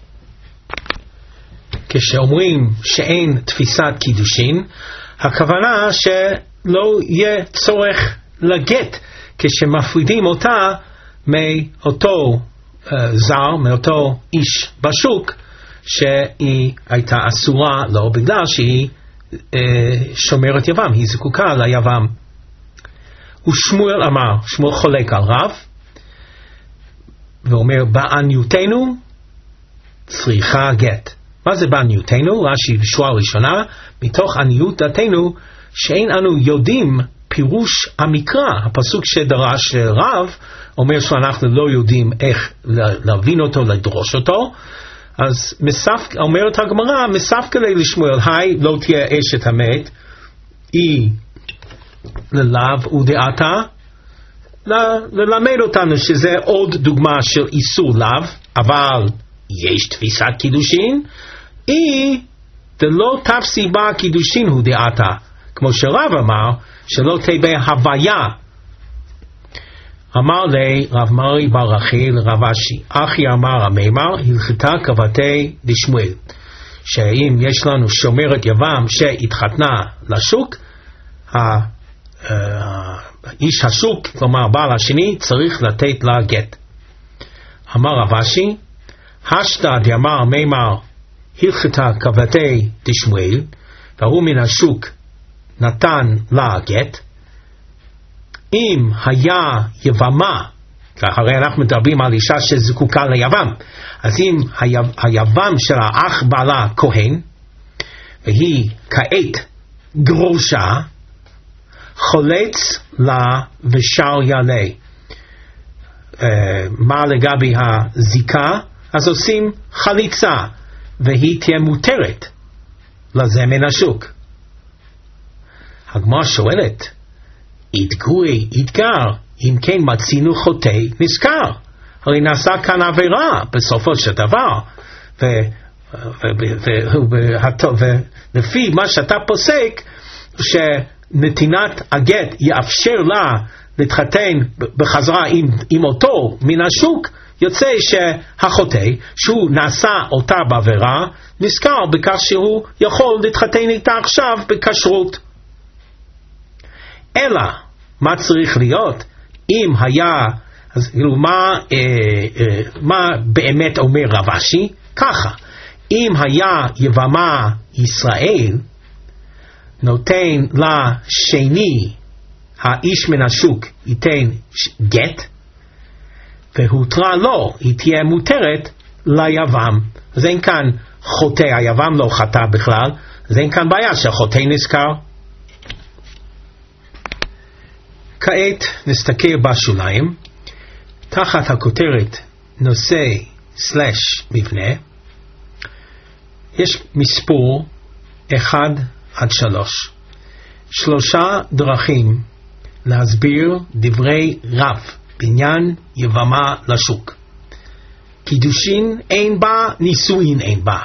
כשאומרים שאין תפיסת קידושין, הכוונה שלא יהיה צורך לגט כשמפרידים אותה מאותו זר, מאותו איש בשוק, שהיא הייתה אסורה לא בגלל שהיא שומרת יבם, היא זקוקה ליבם. ושמואל אמר, שמואל חולק על רב ואומר בעניותנו צריכה גט. מה זה בעניותנו? רש"י בשורה ראשונה, מתוך עניות דתנו שאין אנו יודעים פירוש המקרא. הפסוק שדרש רב אומר שאנחנו לא יודעים איך להבין אותו, לדרוש אותו. אז אומרת הגמרא, מספקא ליה לשמואל, היי לא תהיה אשת המת, היא ללאו ודעתה, ללמד אותנו שזה עוד דוגמה של איסור לאו, אבל יש תפיסת קידושין, היא דלא תפסי בה קידושין הוא דעתה, כמו שרב אמר, שלא תהיה הוויה. אמר לי רב מרי בר רכיל לרב אשי, אחי אמר המימר, הלכתה כבתי דשמואל, שאם יש לנו שומרת יבם שהתחתנה לשוק, איש השוק, כלומר בעל השני, צריך לתת לה גט. אמר רב אשי, השתא דאמר המימר, הלכתה כבתי דשמואל, והוא מן השוק נתן לה גט, אם היה יבמה, הרי אנחנו מדברים על אישה שזקוקה ליבם, אז אם היבם של האח בעלה כהן, והיא כעת גרושה, חולץ לה ושר יעלה. מה לגבי הזיקה? אז עושים חליצה, והיא תהיה מותרת לזה מן השוק. הגמרא שואלת, יתגוי, יתגר, אם כן מצינו חוטא נזכר. הרי נעשה כאן עבירה בסופו של דבר, ולפי מה שאתה פוסק, שנתינת הגט יאפשר לה להתחתן בחזרה עם אותו מן השוק, יוצא שהחוטא, שהוא נעשה אותה בעבירה, נזכר בכך שהוא יכול להתחתן איתה עכשיו בכשרות. אלא, מה צריך להיות? אם היה אז כאילו מה באמת אומר רב אשי? ככה, אם היה יבמה ישראל נותן לשני האיש מן השוק ייתן גט והותרה לו, היא תהיה מותרת ליבם. אז אין כאן חוטא, היבם לא חטא בכלל, אז אין כאן בעיה שהחוטא נזכר. כעת נסתכל בשוליים תחת הכותרת נושא / מבנה. יש מספור 1 עד 3, 3 דרכים להסביר דברי רב בעניין יבמה לשוק. קידושין אין בה, נישואין אין בה.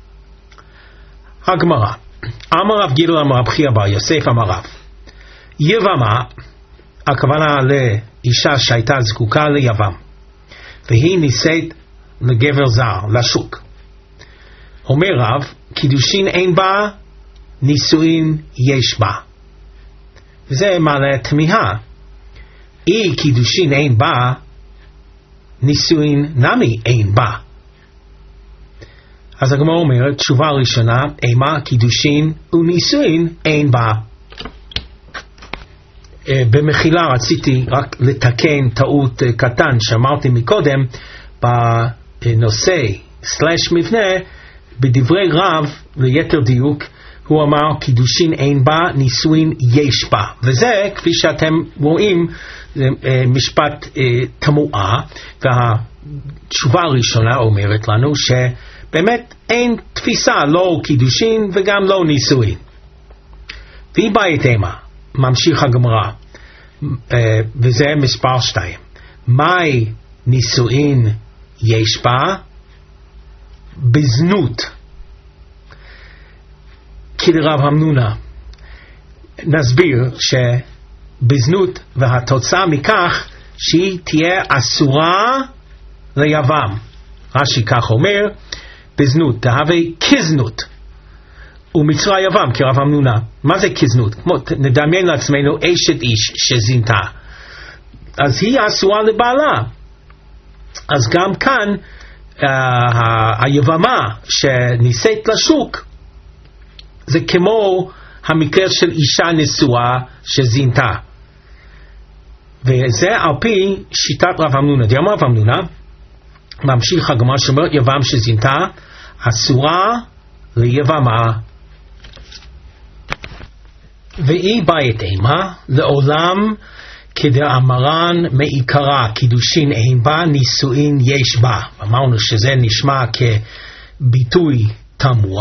הגמרא, אמר רב גידל אמר רב חייא בר יוסף אמר רב, יבמה הכוונה לאישה שהייתה זקוקה ליבם והיא נישאת לגבר זר, לשוק. אומר רב, קידושין אין בה, נישואין יש בה. וזה מעלה תמיהה, אי קידושין אין בה, נישואין נמי אין בה. אז הגמרא אומרת, תשובה ראשונה, אימה קידושין ונישואין אין בה. במחילה רציתי רק לתקן טעות קטן שאמרתי מקודם, בנושא / מבנה, בדברי רב ליתר דיוק, הוא אמר קידושין אין בה, נישואין יש בה. וזה, כפי שאתם רואים, משפט תמוה, והתשובה הראשונה אומרת לנו שבאמת אין תפיסה, לא קידושין וגם לא נישואין. והיא באה אימה, ממשיך הגמרא, וזה מספר 2. מהי נישואין יש בה? בזנות. כדרב המנונה. נסביר שבזנות והתוצאה מכך שהיא תהיה אסורה ליבם. רש"י כך אומר, בזנות תהווה כזנות ומצרה יבם כרב המנונה. מה זה כזנות? נדמיין לעצמנו אשת איש שזינתה, אז היא אסורה לבעלה. אז גם כאן היבמה שנישאת לשוק זה כמו המקרה של אישה נשואה שזינתה, וזה על פי שיטת רב המנונה. דיאמר רב המנונה, ממשיך הגמרא שאומר יבם שזינתה אסורה ליבמה, והיא בית אימה לעולם כדאמרן מעיקרה קידושין אין בה, נישואין יש בה. אמרנו שזה נשמע כביטוי תמוה,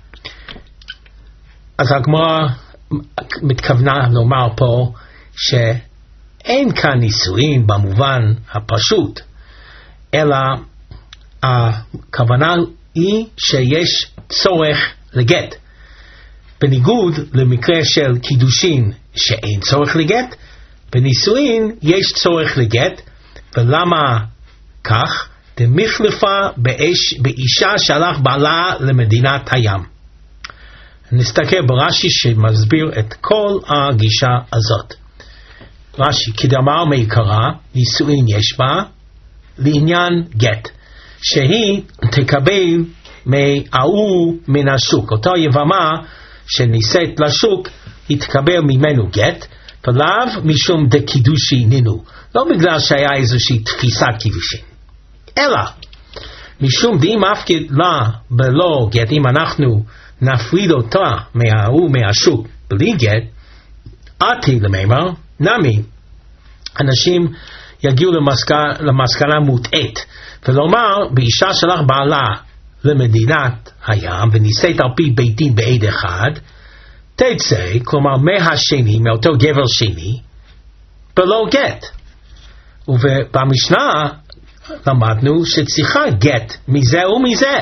אז הגמרא מתכוונה לומר פה שאין כאן נישואין במובן הפשוט, אלא הכוונה היא שיש צורך לגט, בניגוד למקרה של קידושין שאין צורך לגט. בנישואין יש צורך לגט. ולמה כך? דמחלפה באישה שהלך בעלה למדינת הים. נסתכל ברש"י שמסביר את כל הגישה הזאת. רש"י, כדאמר מעיקרה, נישואין יש בה לעניין גט, שהיא תקבל מההוא מן השוק. אותו יבמה שנישאת לשוק היא תקבל ממנו גט, ולאו משום דקידושי נינו, לא בגלל שהיה איזושהי תפיסת קידושין, אלא משום דאם הפקיד לה בלא גט, אם אנחנו נפריד אותה מההוא מהשוק בלי גט, עתי למימר נמי, אנשים יגיעו למסקנה מוטעת ולומר, באישה שלח בעלה למדינת הים ונישאת על פי בית דין בעד אחד, תצא, כלומר מהשני, מאותו גבר שני, בלא גט. ובמשנה למדנו שצריכה גט מזה ומזה.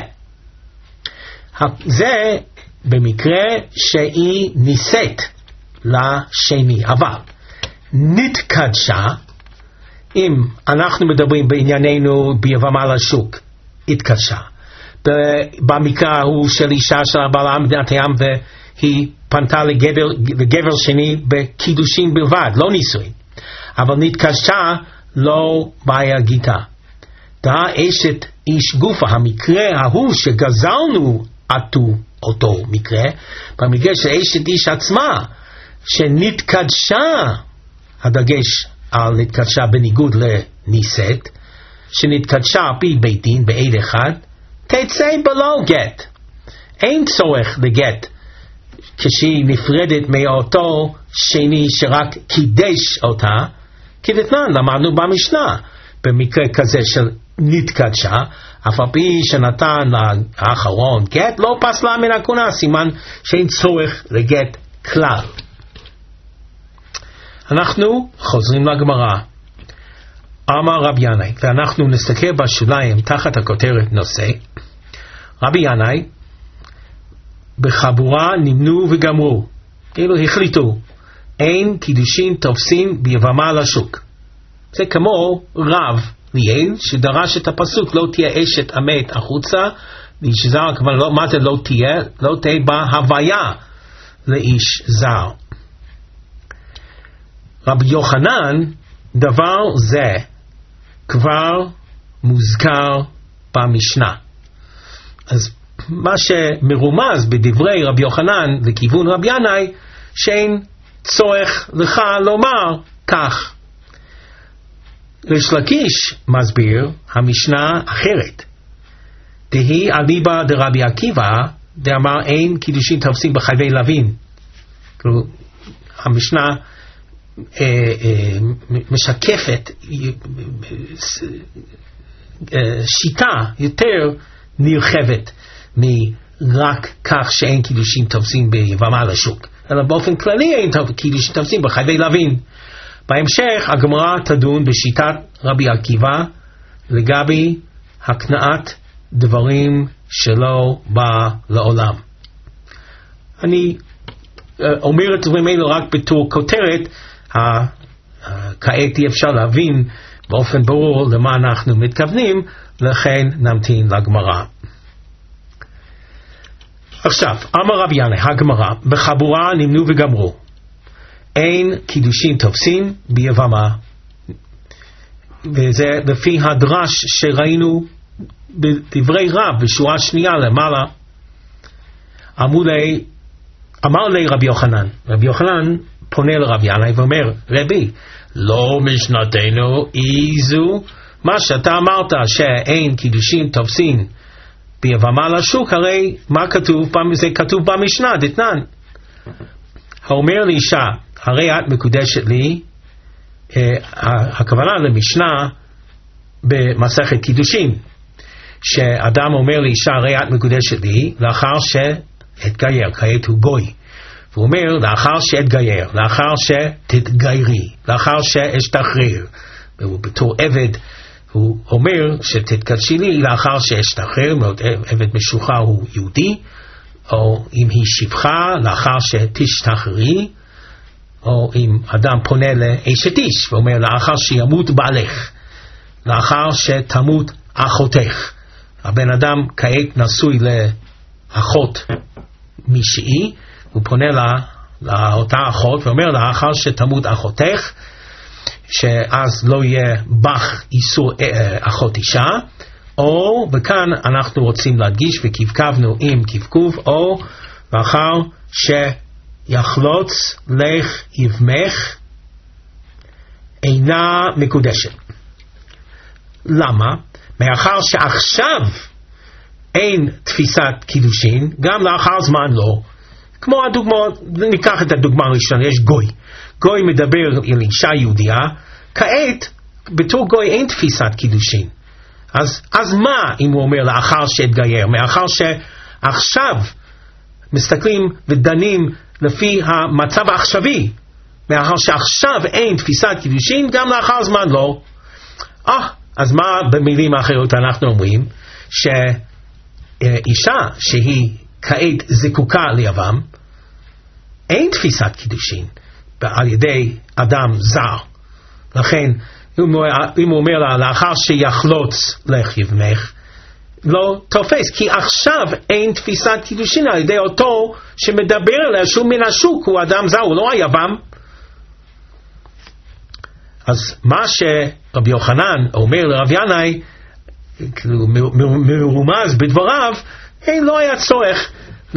זה במקרה שהיא נישאת לשני, אבל נתקדשה, אם אנחנו מדברים בענייננו ביבמה לשוק, התקדשה. במקרה הוא של אישה של בעלה מדינת הים והיא פנתה לגבר שני בקידושין בלבד, לא נישואין, אבל נתקדשה לא בעיה גיטה. דהה אשת איש גופה, המקרה ההוא שגזרנו אותו מקרה, במקרה של אשת איש עצמה, שנתקדשה, הדגש על נתקדשה בניגוד לנישאת, שנתקדשה על פי בית דין בעד אחד, תצא בלא גט. אין צורך לגט כשהיא נפרדת מאותו שני שרק קידש אותה, כי דתנן למדנו במשנה, במקרה כזה של נתקדשה, אף על פי שנתן לאחרון גט, לא פסלה מן הכהונה, סימן שאין צורך לגט כלל. אנחנו חוזרים לגמרא. אמר רבי ינאי, ואנחנו נסתכל בשוליים תחת הכותרת נושא. רבי ינאי, בחבורה נמנו וגמרו, כאילו החליטו, אין קידושין תופסין ביבמה לשוק. זה כמו רב ליאל שדרש את הפסוק, לא תהיה אשת המת החוצה, לאיש זר, כבר לא, מה זה לא תהיה? לא תהיה בה הוויה לאיש זר. רבי יוחנן, דבר זה כבר מוזכר במשנה. אז מה שמרומז בדברי רבי יוחנן לכיוון רבי ינאי, שאין צורך לך לומר כך. ריש לקיש מסביר המשנה אחרת. דהי אליבא דרבי עקיבא דאמר אין קידושין תופסים בחייבי לווין. המשנה משקפת שיטה יותר נרחבת מרק כך שאין קידושין תופסים ביבמה לשוק, אלא באופן כללי אין קידושין תופסים בחייבי לווין. בהמשך הגמרא תדון בשיטת רבי עקיבא לגבי הקנאת דברים שלא בא לעולם. אני אומר את דברים האלה רק בתור כותרת, כעת אי אפשר להבין באופן ברור למה אנחנו מתכוונים, לכן נמתין לגמרא. עכשיו, אמר רבי ינאי, הגמרא, בחבורה נמנו וגמרו, אין קידושין תופסין ביבמה. וזה לפי הדרש שראינו בדברי רב בשורה שנייה למעלה. אמר לי רבי יוחנן, רבי יוחנן פונה לרבי ינאי ואומר, רבי, לא משנתנו איזו, מה שאתה אמרת שאין קידושין תופסין ביבמה לשוק, הרי מה כתוב? זה כתוב במשנה, דתנן. האומר לאישה, הרי את מקודשת לי, הכוונה למשנה במסכת קידושין, שאדם אומר לאישה, הרי את מקודשת לי, לאחר שהתגייר, כעת הוא גוי. והוא אומר, לאחר שהתגייר, לאחר שתתגיירי, לאחר שאשתחרר. ובתור עבד, הוא אומר שתתקדשי לי לאחר שאשתחרר, עבד משוחרר הוא יהודי, או אם היא שפחה, לאחר שתשתחררי, או אם אדם פונה לאשת איש, ואומר, לאחר שימות בעלך, לאחר שתמות אחותך. הבן אדם כעת נשוי לאחות מישהי, הוא פונה לאותה אחות, ואומר, לאחר שתמות אחותך, שאז לא יהיה בך איסור אחות אישה, או, וכאן אנחנו רוצים להדגיש, וכבקבנו עם כבקוב, או, לאחר שיחלוץ לך יבמך, אינה מקודשת. למה? מאחר שעכשיו אין תפיסת קידושין, גם לאחר זמן לא. כמו הדוגמאות, ניקח את הדוגמה הראשונה, יש גוי. גוי מדבר אל אישה יהודיה, כעת בתור גוי אין תפיסת קידושין. אז מה אם הוא אומר לאחר שהתגייר? מאחר שעכשיו מסתכלים ודנים לפי המצב העכשווי, מאחר שעכשיו אין תפיסת קידושין, גם לאחר זמן לא. אז מה במילים האחרות אנחנו אומרים? שאישה שהיא כעת זקוקה ליבם, אין תפיסת קידושין על ידי אדם זר. לכן אם הוא אומר לה לאחר שיחלוץ לך יבמך, לא תופס, כי עכשיו אין תפיסת קידושין על ידי אותו שמדבר עליה שהוא מן השוק, הוא אדם זר, הוא לא היבם. אז מה שרבי יוחנן אומר לרב ינאי, מרומז בדבריו, לא היה צורך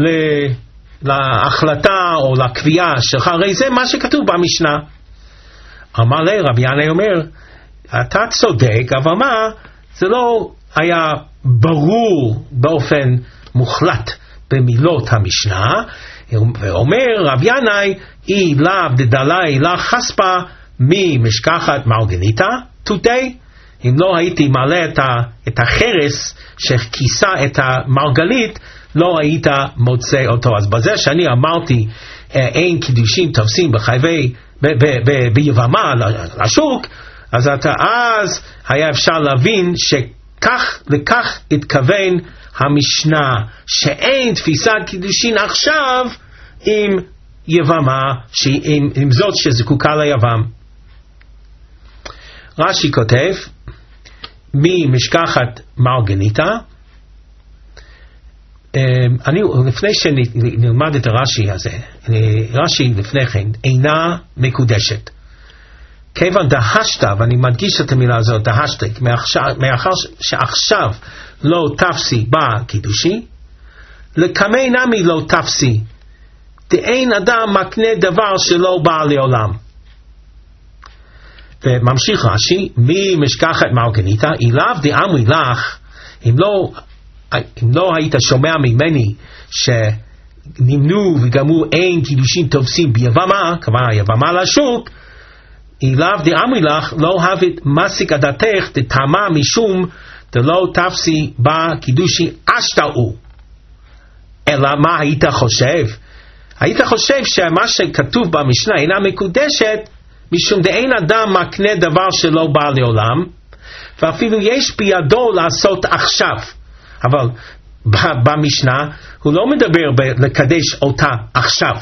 להחלטה או לקביעה שלך, הרי זה מה שכתוב במשנה. אמר לי, רבי ינאי אומר, אתה צודק, אבל מה, זה לא היה ברור באופן מוחלט במילות המשנה, ואומר רב ינאי, אי לאו דדלי לה חספה ממשכחת מרגניתא תותי, אם לא הייתי מעלה את החרס שכיסה את המרגלית, לא היית מוצא אותו. אז בזה שאני אמרתי אין קידושים תופסים ביבמה לשוק, אז היה אפשר להבין שכך לכך התכוון המשנה, שאין תפיסת קידושין עכשיו עם יבמה, עם זאת שזקוקה ליבם. רש"י כותב ממשכחת מרגניתא, לפני שנלמד את הרש"י הזה, רש"י לפני כן אינה מקודשת. כיוון דהשת, ואני מדגיש את המילה הזאת, דהשת, מאחר שעכשיו לא תפסי בה קידושי, לקמי נמי לא תפסי, דאין אדם מקנה דבר שלא בא לעולם. וממשיך רש"י, ממשכחת מרגניתא, אליו דאמרי לך, אם לא היית שומע ממני שנמנו וגמרו אין קידושין תופסים ביבמה, כלומר יבמה לשוק, אליו דאמרי לך לא הבאת מסיק עדתך דתמה משום דלא תפסי בה קידושי אשתאו. אלא מה היית חושב? היית חושב שמה שכתוב במשנה אינה מקודשת משום דאין אדם מקנה דבר שלא בא לעולם, ואפילו יש בידו לעשות עכשיו. אבל במשנה הוא לא מדבר לקדש אותה עכשיו.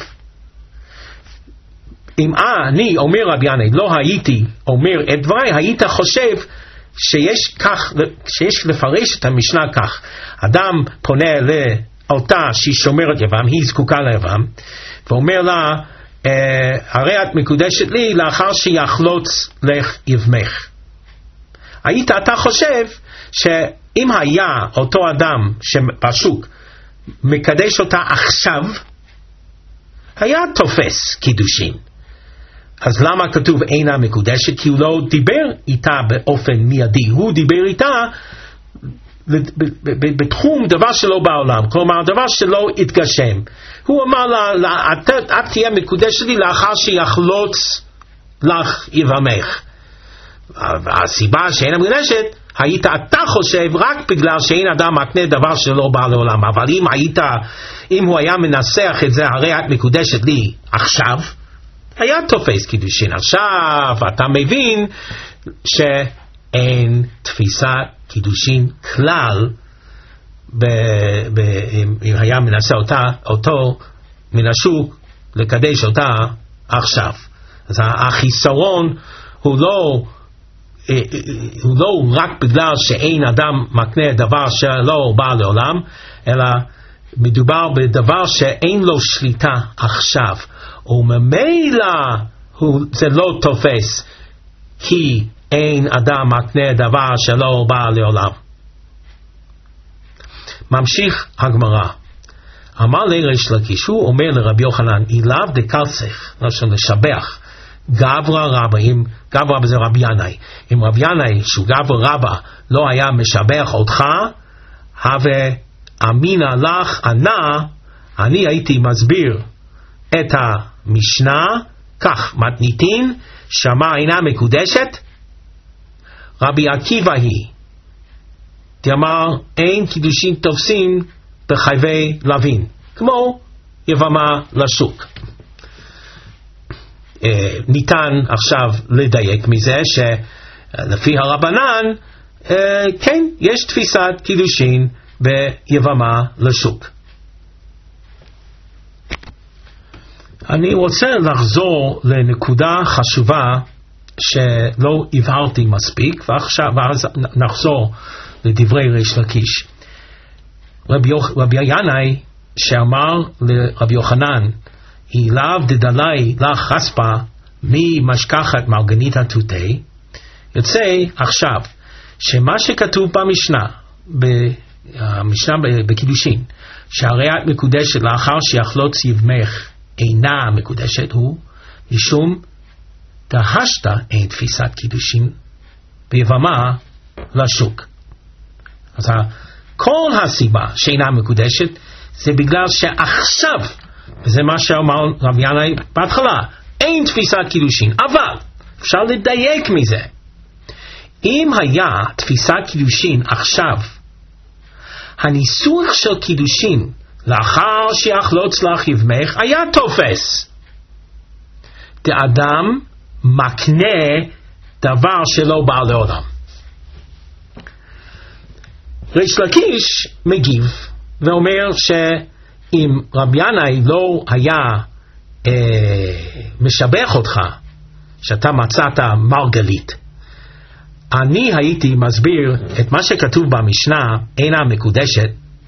אם אני אומר רבי ינאי לא הייתי אומר את דבריי, היית חושב שיש לפרש את המשנה כך. אדם פונה לאותה שהיא שומרת יבם, היא זקוקה ליבם, ואומר לה הרי את מקודשת לי לאחר שיחלוץ לך יבמך. אתה חושב שאם היה אותו אדם שבשוק מקדש אותה עכשיו, היה תופס קידושין. אז למה כתוב אינה מקודשת? כי הוא לא דיבר איתה באופן מיידי, הוא דיבר איתה בתחום דבר שלא בעולם, כלומר דבר שלא התגשם. הוא אמר לה, את תהיה מקודשת לי לאחר שיחלוץ לך יבמך. הסיבה שאינה מקודשת, אתה חושב רק בגלל שאין אדם מקנה דבר שלא בא לעולם. אבל אם הוא היה מנסח את זה, הרי את מקודשת לי עכשיו, היה תופס קידושין. עכשיו אתה מבין שאין תפיסת קידושין כלל, אם היה מנסה אותו מן השוק לקדש אותה עכשיו. אז החיסרון הוא לא רק בגלל שאין אדם מקנה דבר שלא בא לעולם, אלא מדובר בדבר שאין לו שליטה עכשיו, וממילא זה לא תופס, כי אין אדם מקנה דבר שלא בא לעולם. ממשיך הגמרא, אמר לריש לקיש, הוא אומר לרבי יוחנן, אליו דקלצך, לשבח, גברא רבא, אם גברא רבא זה רבי ינאי, אם רבי ינאי שהוא גברא רבא לא היה משבח אותך, הווה אמינה לך ענה, אני הייתי מסביר את המשנה כך, מתניתין שמה אינה מקודשת, רבי עקיבא היא תאמר אין קידושין תופסים בחייבי לווין, כמו יבמה לשוק. ניתן עכשיו לדייק מזה שלפי הרבנן כן יש תפיסת קידושין ביבמה לשוק. אני רוצה לחזור לנקודה חשובה שלא הבהרתי מספיק, ואז נחזור לדברי ריש לקיש. רבי ינאי שאמר לרבי יוחנן אליו דדלי לך חספה ממשכחת מרגנית התותה, יוצא עכשיו שמה שכתוב במשנה, המשנה בקידושין, שהריאת מקודשת לאחר שיחלוץ יבמך אינה מקודשת, הוא משום דהשת אין תפיסת קידושין ביבמה לשוק. אז כל הסיבה שאינה מקודשת זה בגלל שעכשיו, וזה מה שאמר רב ינאי בהתחלה, אין תפיסת קידושין, אבל אפשר לדייק מזה. אם היה תפיסת קידושין עכשיו, הניסוח של קידושין לאחר שיחלוץ לך יבמך היה תופס. דאדם מקנה דבר שלא בא לעולם. ריש לקיש מגיב ואומר שאם רב ינאי לא היה משבח אותך שאתה מצאת מרגלית, אני הייתי מסביר את מה שכתוב במשנה אינה מקודשת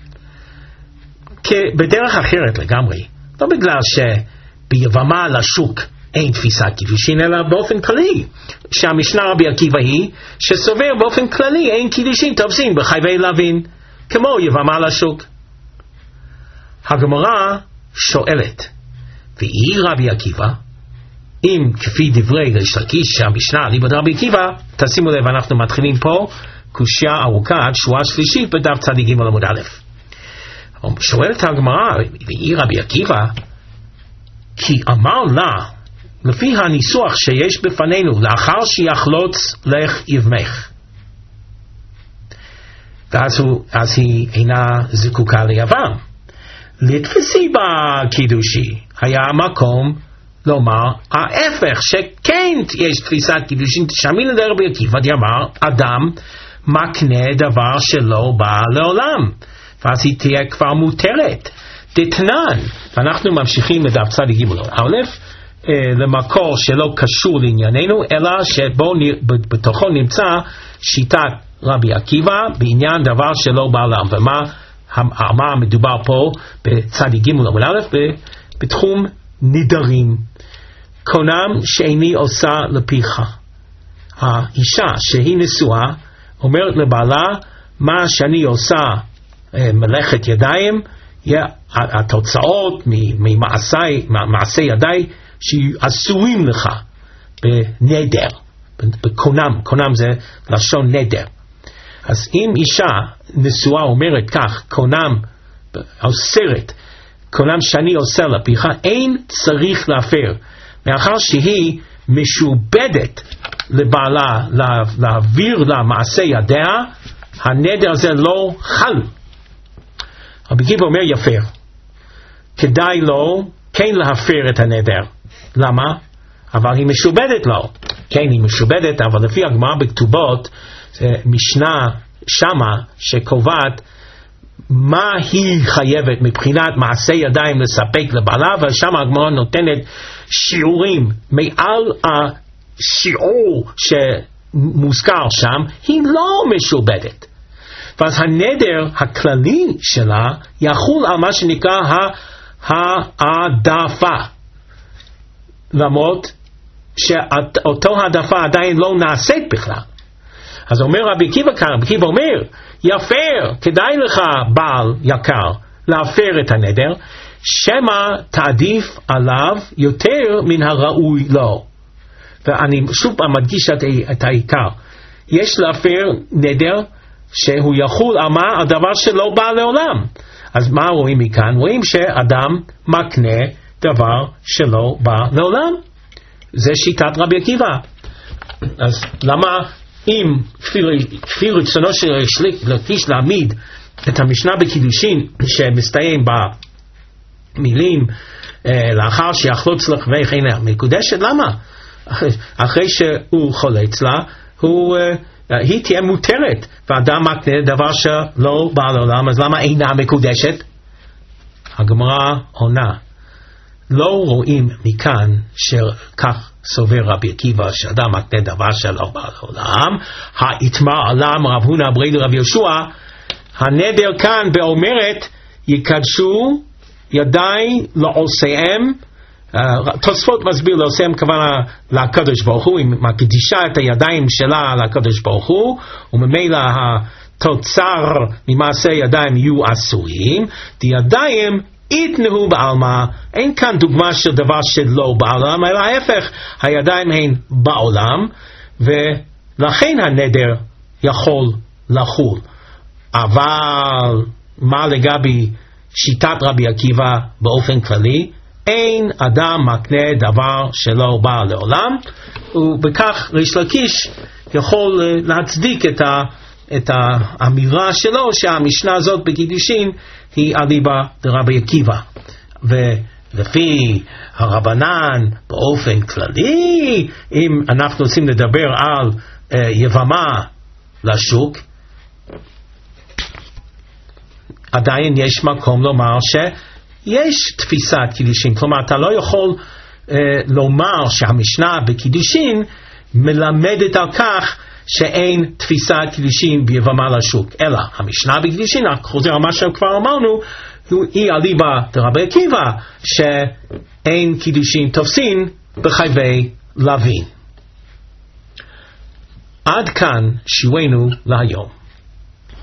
בדרך אחרת לגמרי, לא בגלל שביבמה לשוק אין תפיסת קידושין, אלא באופן כללי שהמשנה רבי עקיבא היא שסובר באופן כללי אין קידושין תופסים בחייבי לוין כמו יבמה לשוק. הגמרא שואלת, ואי רבי עקיבא, אם כפי דברי ריש לקיש שהמשנה ליבד רבי עקיבא, תשימו לב, אנחנו מתחילים פה קושיה ארוכה עד שבועה שלישית בדף צדיק ג' עמוד א'. שואלת הגמרא, ואי רבי עקיבא, כי אמר לה, לפי הניסוח שיש בפנינו, לאחר שיחלוץ לך יבמך, ואז היא אינה זקוקה ליבם, לתפסי בקידושי, היה מקום לומר ההפך, שכן יש תפיסת קידושין, שמין לרבי עקיבא אמר, אדם מקנה דבר שלא בא לעולם, ואז היא תהיה כבר מותרת. דתנן, ואנחנו ממשיכים לדף צדיק ג' א', למקור שלא קשור לענייננו, אלא שבתוכו נמצא שיטת רבי עקיבא בעניין דבר שלא בא לעולם. ומה מדובר פה בצדיק ג' עמוד א', בתחום נדרים. קונם שאיני עושה לפיך. האישה שהיא נשואה אומרת לבעלה, מה שאני עושה מלאכת ידיים, התוצאות ממעשי ידיי שעשויים לך בנדר, בקונם, קונם זה לשון נדר. אז אם אישה נשואה אומרת כך, קונם אוסרת, קונם שאני עושה לפיך, אין צריך להפר, מאחר שהיא משובדת לבעלה להעביר לה מעשה ידיה, הנדר הזה לא חל. רבי עקיבא אומר יפר, כדאי לו כן להפר את הנדר. למה? אבל היא משובדת לו. כן, היא משובדת, אבל לפי הגמרא בכתובות, משנה שמה שקובעת מה היא חייבת מבחינת מעשה ידיים לספק לבעלה, ושם הגמרא נותנת שיעורים מעל השיעור שמוזכר שם, היא לא משובדת. ואז הנדר הכללי שלה יחול על מה שנקרא העדפה, למרות שאותו העדפה עדיין לא נעשית בכלל. אז אומר רבי עקיבא כאן, רבי עקיבא אומר, יפר, כדאי לך בעל יקר להפר את הנדר, שמא תעדיף עליו יותר מן הראוי לו. ואני שוב מדגיש את העיקר, יש להפר נדר שהוא יחול על מה? על דבר שלא בא לעולם. אז מה רואים מכאן? רואים שאדם מקנה דבר שלא בא לעולם. זה שיטת רבי עקיבא. אז למה אם כפי רצונו של ריש לקיש להעמיד את המשנה בקידושין שמסתיים במילים לאחר שיחלוץ לך יבמך אינה מקודשת, למה? אחרי שהוא חולץ לה, היא תהיה מותרת, ואדם מקנה דבר שלא בא לעולם, אז למה אינה מקודשת? הגמרא עונה, לא רואים מכאן שכך סובר רבי עקיבא שאדם מקנה דבר שלא בא לעולם. היתמר עלם רב הונא ברי לרב יהושע, הנדר כאן באומרת יקדשו ידיי לעושיהם תוספות מסביר לעושה כוונה לקדוש ברוך הוא, היא מקדישה את הידיים שלה לקדוש ברוך הוא, וממילא התוצר ממעשה ידיים יהיו אסורים. ידיים יתנהו בעלמא, אין כאן דוגמה של דבר שלא בעולם, אלא ההפך, הידיים הן בעולם, ולכן הנדר יכול לחול. אבל מה לגבי שיטת רבי עקיבא באופן כללי? אין אדם מקנה דבר שלא בא לעולם, ובכך ריש לקיש יכול להצדיק את האמירה שלו שהמשנה הזאת בקידושין היא אליבא דרבי עקיבא. ולפי הרבנן באופן כללי, אם אנחנו רוצים לדבר על יבמה לשוק, עדיין יש מקום לומר שיש תפיסת קידושין. כלומר, אתה לא יכול לומר שהמשנה בקידושין מלמדת על כך שאין תפיסת קידושין ביבמה לשוק, אלא המשנה בקידושין, חוזר על מה שכבר אמרנו, היא אליבא דרבי עקיבא, שאין קידושין תופסין בחייבי לווין. עד כאן שיעורנו להיום.